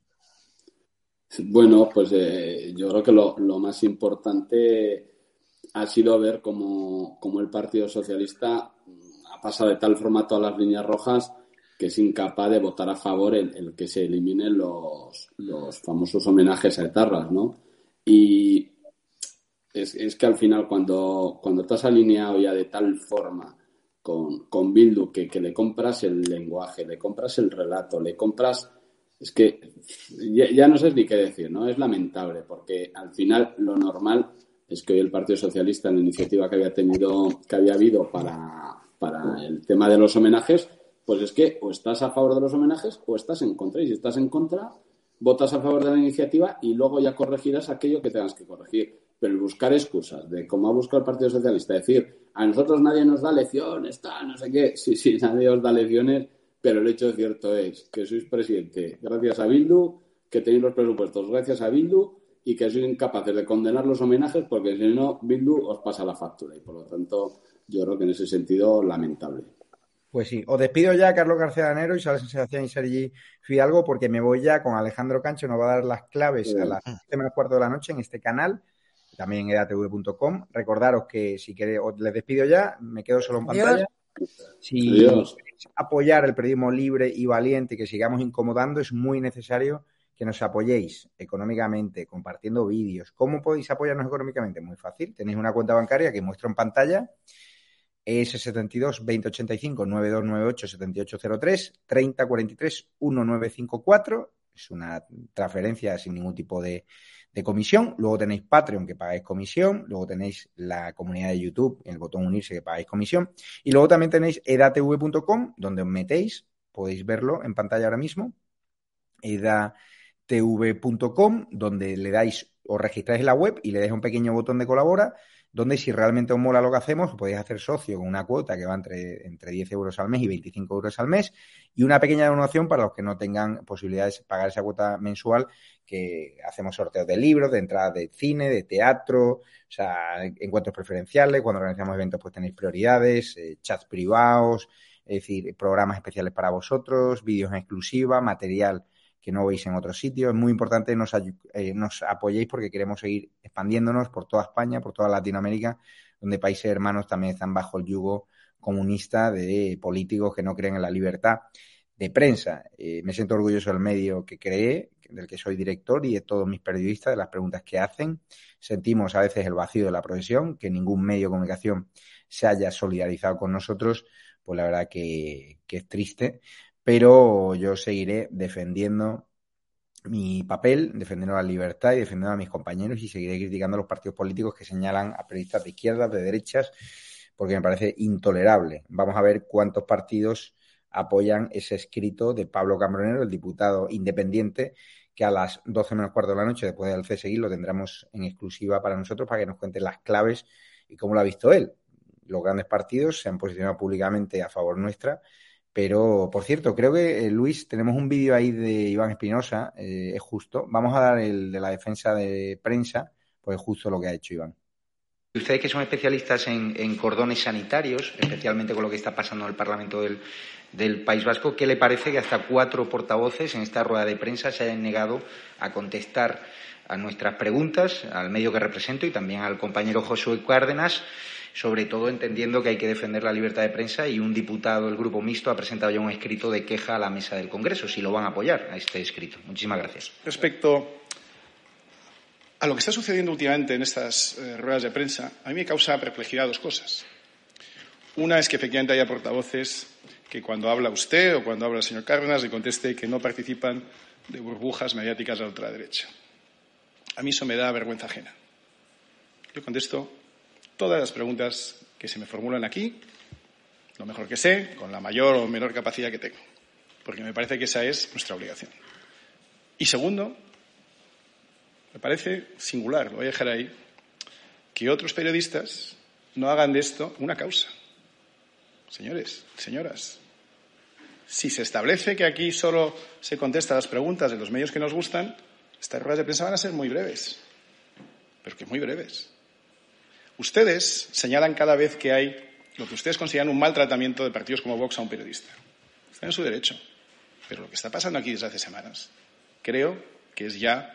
Bueno, pues eh, yo creo que lo, lo más importante ha sido ver cómo, cómo el Partido Socialista ha pasado de tal forma todas las líneas rojas que es incapaz de votar a favor el, el que se eliminen los, los famosos homenajes a etarras, ¿no? Y es, es que al final cuando, cuando te has alineado ya de tal forma con, con Bildu que, que le compras el lenguaje, le compras el relato, le compras... Es que ya, ya no sé ni qué decir, ¿no? Es lamentable porque al final lo normal es que hoy el Partido Socialista, en la iniciativa que había tenido, que había habido para, para el tema de los homenajes, pues es que o estás a favor de los homenajes o estás en contra. Y si estás en contra, votas a favor de la iniciativa y luego ya corregirás aquello que tengas que corregir. Pero el buscar excusas de cómo ha buscado el Partido Socialista, decir, a nosotros nadie nos da lecciones, tal, no sé qué. Sí, sí, nadie os da lecciones, pero el hecho cierto es que sois presidente gracias a Bildu, que tenéis los presupuestos gracias a Bildu y que sois incapaces de condenar los homenajes porque si no, Bildu os pasa la factura. Y por lo tanto, yo creo que en ese sentido, lamentable. Pues sí, os despido ya, Carlos García Danero, Isabel Sensación y Sergi Fidalgo, porque me voy ya con Alejandro Cancho, nos va a dar las claves sí. a las siete menos cuarto de la noche en este canal, también en edatv punto com. Recordaros que si queréis, os les despido ya, me quedo solo en Adiós. pantalla. Si Adiós. queréis apoyar el periodismo libre y valiente, que sigamos incomodando, es muy necesario que nos apoyéis económicamente, compartiendo vídeos. ¿Cómo podéis apoyarnos económicamente? Muy fácil, tenéis una cuenta bancaria que muestro en pantalla, E S setenta y dos, veinte ochenta y cinco, noventa y dos noventa y ocho, setenta y ocho cero tres, treinta cuarenta y tres, diecinueve cincuenta y cuatro. Es una transferencia sin ningún tipo de, de comisión. Luego tenéis Patreon, que pagáis comisión. Luego tenéis la comunidad de YouTube, el botón unirse, que pagáis comisión. Y luego también tenéis edatv punto com, donde os metéis. Podéis verlo en pantalla ahora mismo. edatv punto com, donde le dais, os registráis en la web y le dais un pequeño botón de colabora, donde si realmente os mola lo que hacemos, podéis hacer socio con una cuota que va entre, entre diez euros al mes y veinticinco euros al mes y una pequeña donación para los que no tengan posibilidades de pagar esa cuota mensual, que hacemos sorteos de libros, de entradas de cine, de teatro, o sea, encuentros preferenciales, cuando organizamos eventos pues tenéis prioridades, eh, chats privados, es decir, programas especiales para vosotros, vídeos en exclusiva, material que no veis en otros sitios. Es muy importante que nos, eh, nos apoyéis porque queremos seguir expandiéndonos por toda España, por toda Latinoamérica, donde países hermanos también están bajo el yugo comunista de políticos que no creen en la libertad de prensa. Eh, me siento orgulloso del medio que creé, del que soy director, y de todos mis periodistas, de las preguntas que hacen. Sentimos a veces el vacío de la profesión, que ningún medio de comunicación se haya solidarizado con nosotros, pues la verdad que, que es triste. Pero yo seguiré defendiendo mi papel, defendiendo la libertad y defendiendo a mis compañeros, y seguiré criticando a los partidos políticos que señalan a periodistas de izquierdas, de derechas, porque me parece intolerable. Vamos a ver cuántos partidos apoyan ese escrito de Pablo Cambronero, el diputado independiente, que a las doce menos cuarto de la noche, después del C S I, lo tendremos en exclusiva para nosotros, para que nos cuente las claves y cómo lo ha visto él. Los grandes partidos se han posicionado públicamente a favor nuestra. Pero, por cierto, creo que, eh, Luis, tenemos un vídeo ahí de Iván Espinosa, eh, es justo. Vamos a dar el de la defensa de prensa, pues es justo lo que ha hecho Iván. Ustedes que son especialistas en, en cordones sanitarios, especialmente con lo que está pasando en el Parlamento del, del País Vasco, ¿qué le parece que hasta cuatro portavoces en esta rueda de prensa se hayan negado a contestar a nuestras preguntas, al medio que represento y también al compañero Josué Cárdenas, sobre todo entendiendo que hay que defender la libertad de prensa, y un diputado del Grupo Mixto ha presentado ya un escrito de queja a la mesa del Congreso, si lo van a apoyar a este escrito? Muchísimas gracias. Respecto a lo que está sucediendo últimamente en estas eh, ruedas de prensa, a mí me causa perplejidad dos cosas. Una es que efectivamente haya portavoces que cuando habla usted o cuando habla el señor Cárdenas le conteste que no participan de burbujas mediáticas de la ultraderecha. A mí eso me da vergüenza ajena. Yo contesto todas las preguntas que se me formulan aquí, lo mejor que sé, con la mayor o menor capacidad que tengo, porque me parece que esa es nuestra obligación. Y segundo, me parece singular, lo voy a dejar ahí, que otros periodistas no hagan de esto una causa. Señores, señoras, si se establece que aquí solo se contesta las preguntas de los medios que nos gustan, estas ruedas de prensa van a ser muy breves, pero que muy breves. Ustedes señalan cada vez que hay lo que ustedes consideran un maltratamiento de partidos como Vox a un periodista. Están en su derecho. Pero lo que está pasando aquí desde hace semanas, creo que es ya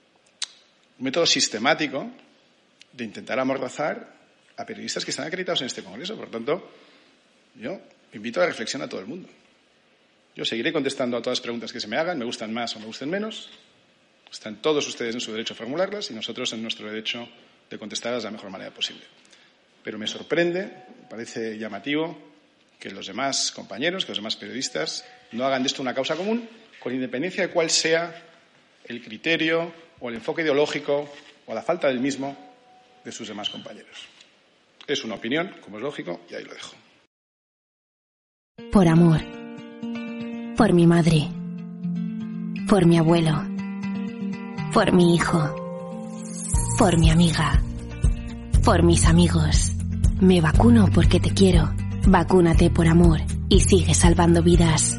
un método sistemático de intentar amordazar a periodistas que están acreditados en este Congreso. Por lo tanto, yo invito a la reflexión a todo el mundo. Yo seguiré contestando a todas las preguntas que se me hagan, me gustan más o me gusten menos. Están todos ustedes en su derecho a formularlas y nosotros en nuestro derecho de contestarlas de la mejor manera posible. Pero me sorprende, me parece llamativo que los demás compañeros, que los demás periodistas no hagan de esto una causa común, con independencia de cuál sea el criterio o el enfoque ideológico o la falta del mismo de sus demás compañeros. Es una opinión, como es lógico, y ahí lo dejo. Por amor. Por mi madre. Por mi abuelo. Por mi hijo. Por mi amiga. Por mis amigos. Me vacuno porque te quiero. Vacúnate por amor y sigue salvando vidas.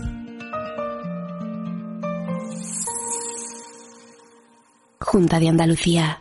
Junta de Andalucía.